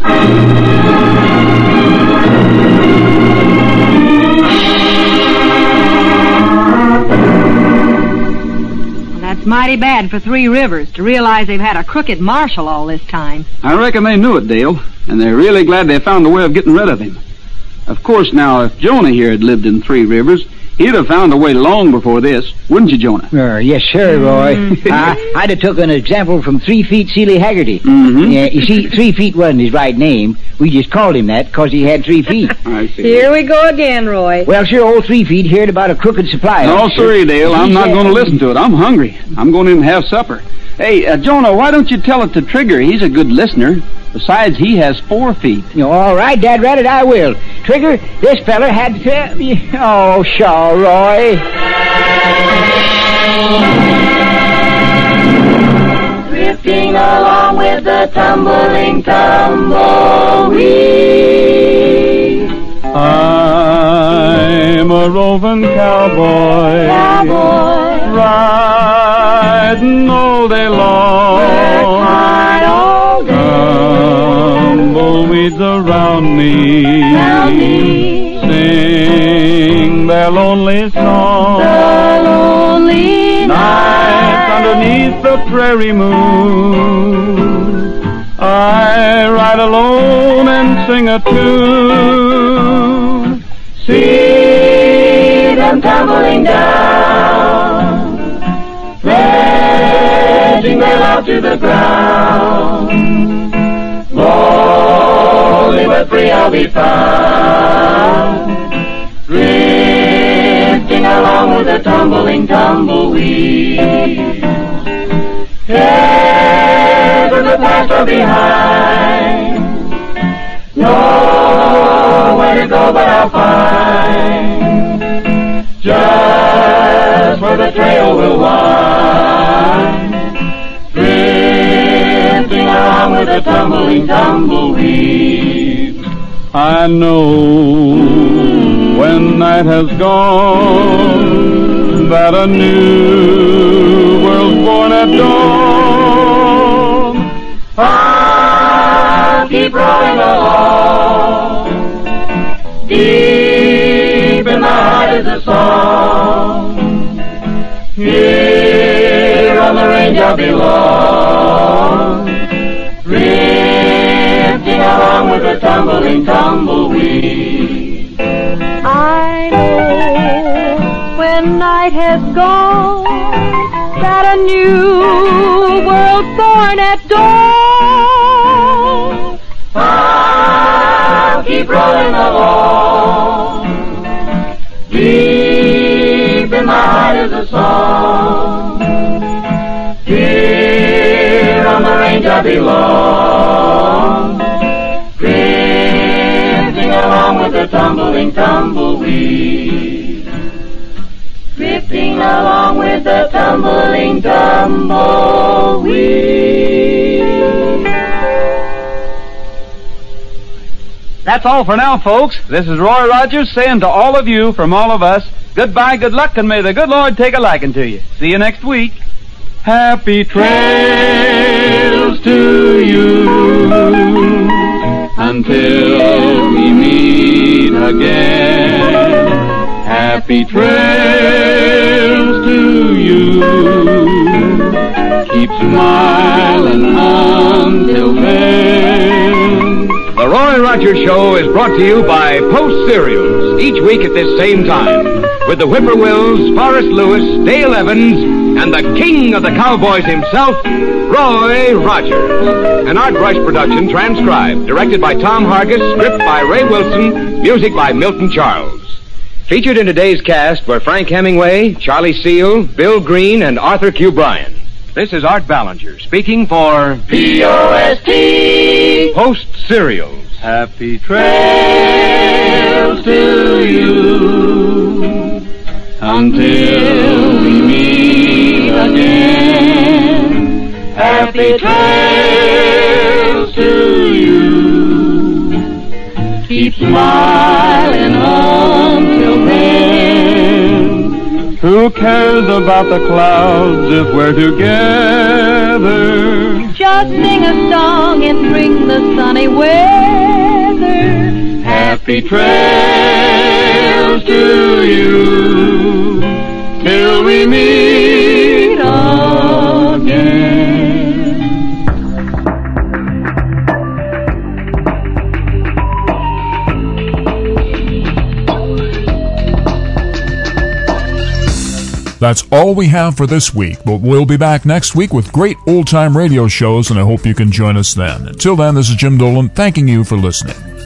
That's mighty bad for Three Rivers to realize they've had a crooked marshal all this time. I reckon they knew it, Dale, and they're really glad they found a way of getting rid of him. Of course, now, if Jonah here had lived in Three Rivers, he'd have found a way long before this, wouldn't you, Jonah? Uh, yes, sir, Roy. Mm-hmm. I, I'd have took an example from Three Feet Seeley Haggerty. Mm-hmm. Yeah, you see, Three Feet wasn't his right name. We just called him that because he had three feet. I see. Here we go again, Roy. Well, sure, old Three Feet heard about a crooked supply. No, officer. sorry, Dale. I'm He not said- going to listen to it. I'm hungry. I'm going in and have supper. Hey, uh, Jonah, why don't you tell it to Trigger? He's a good listener. Besides, he has four feet. You know, all right, Dad Rabbit, I will. Trigger, this feller had to tell me. Oh, sure, Roy. Drifting along with the tumbling tumbleweed. I'm a roving cowboy. Cowboy. Riding all day long. Work hard all day. Come tumbleweeds around me, sing their lonely song. The lonely nights underneath the prairie moon, I ride alone and sing a tune. See them tumbling down, pledging their love to the ground. Lonely but free I'll be found, drifting along with the tumbling tumbleweeds. Cares of the past are behind, nowhere to go but I'll find just where the trail will wind, drifting along with the tumbling tumbleweed. I know when night has gone that a new world's born at dawn. I'll keep rolling along, deep in my heart is a song. Here on the range I belong, drifting along with the tumbling tumbleweed. I know when night has gone that a new world's born at dawn. I'll keep rolling along, deep in my heart is a song. Here on the range I belong, drifting along with the tumbling tumbleweed, drifting along with the tumbling tumbleweed. That's all for now, folks. This is Roy Rogers saying to all of you from all of us, goodbye, good luck, and may the good Lord take a liking to you. See you next week. Happy trails to you until we meet again. Happy trails to you. Keep smiling until then. The Roy Rogers Show is brought to you by Post Cereals, each week at this same time, with the Whippoorwills, Forrest Lewis, Dale Evans, and the king of the cowboys himself, Roy Rogers. An Art Rush production transcribed, directed by Tom Hargis, script by Ray Wilson, music by Milton Charles. Featured in today's cast were Frank Hemingway, Charlie Seal, Bill Green, and Arthur Q. Bryan. This is Art Ballinger speaking for P O S T Post Cereals. Happy trails to you until we meet again. Happy trails to you. Keep smiling until then. Who cares about the clouds if we're together? Just sing a song and bring the sunny weather. Happy trails to you till we meet again. That's all we have for this week, but we'll be back next week with great old-time radio shows, and I hope you can join us then. Until then, this is Jim Dolan, thanking you for listening.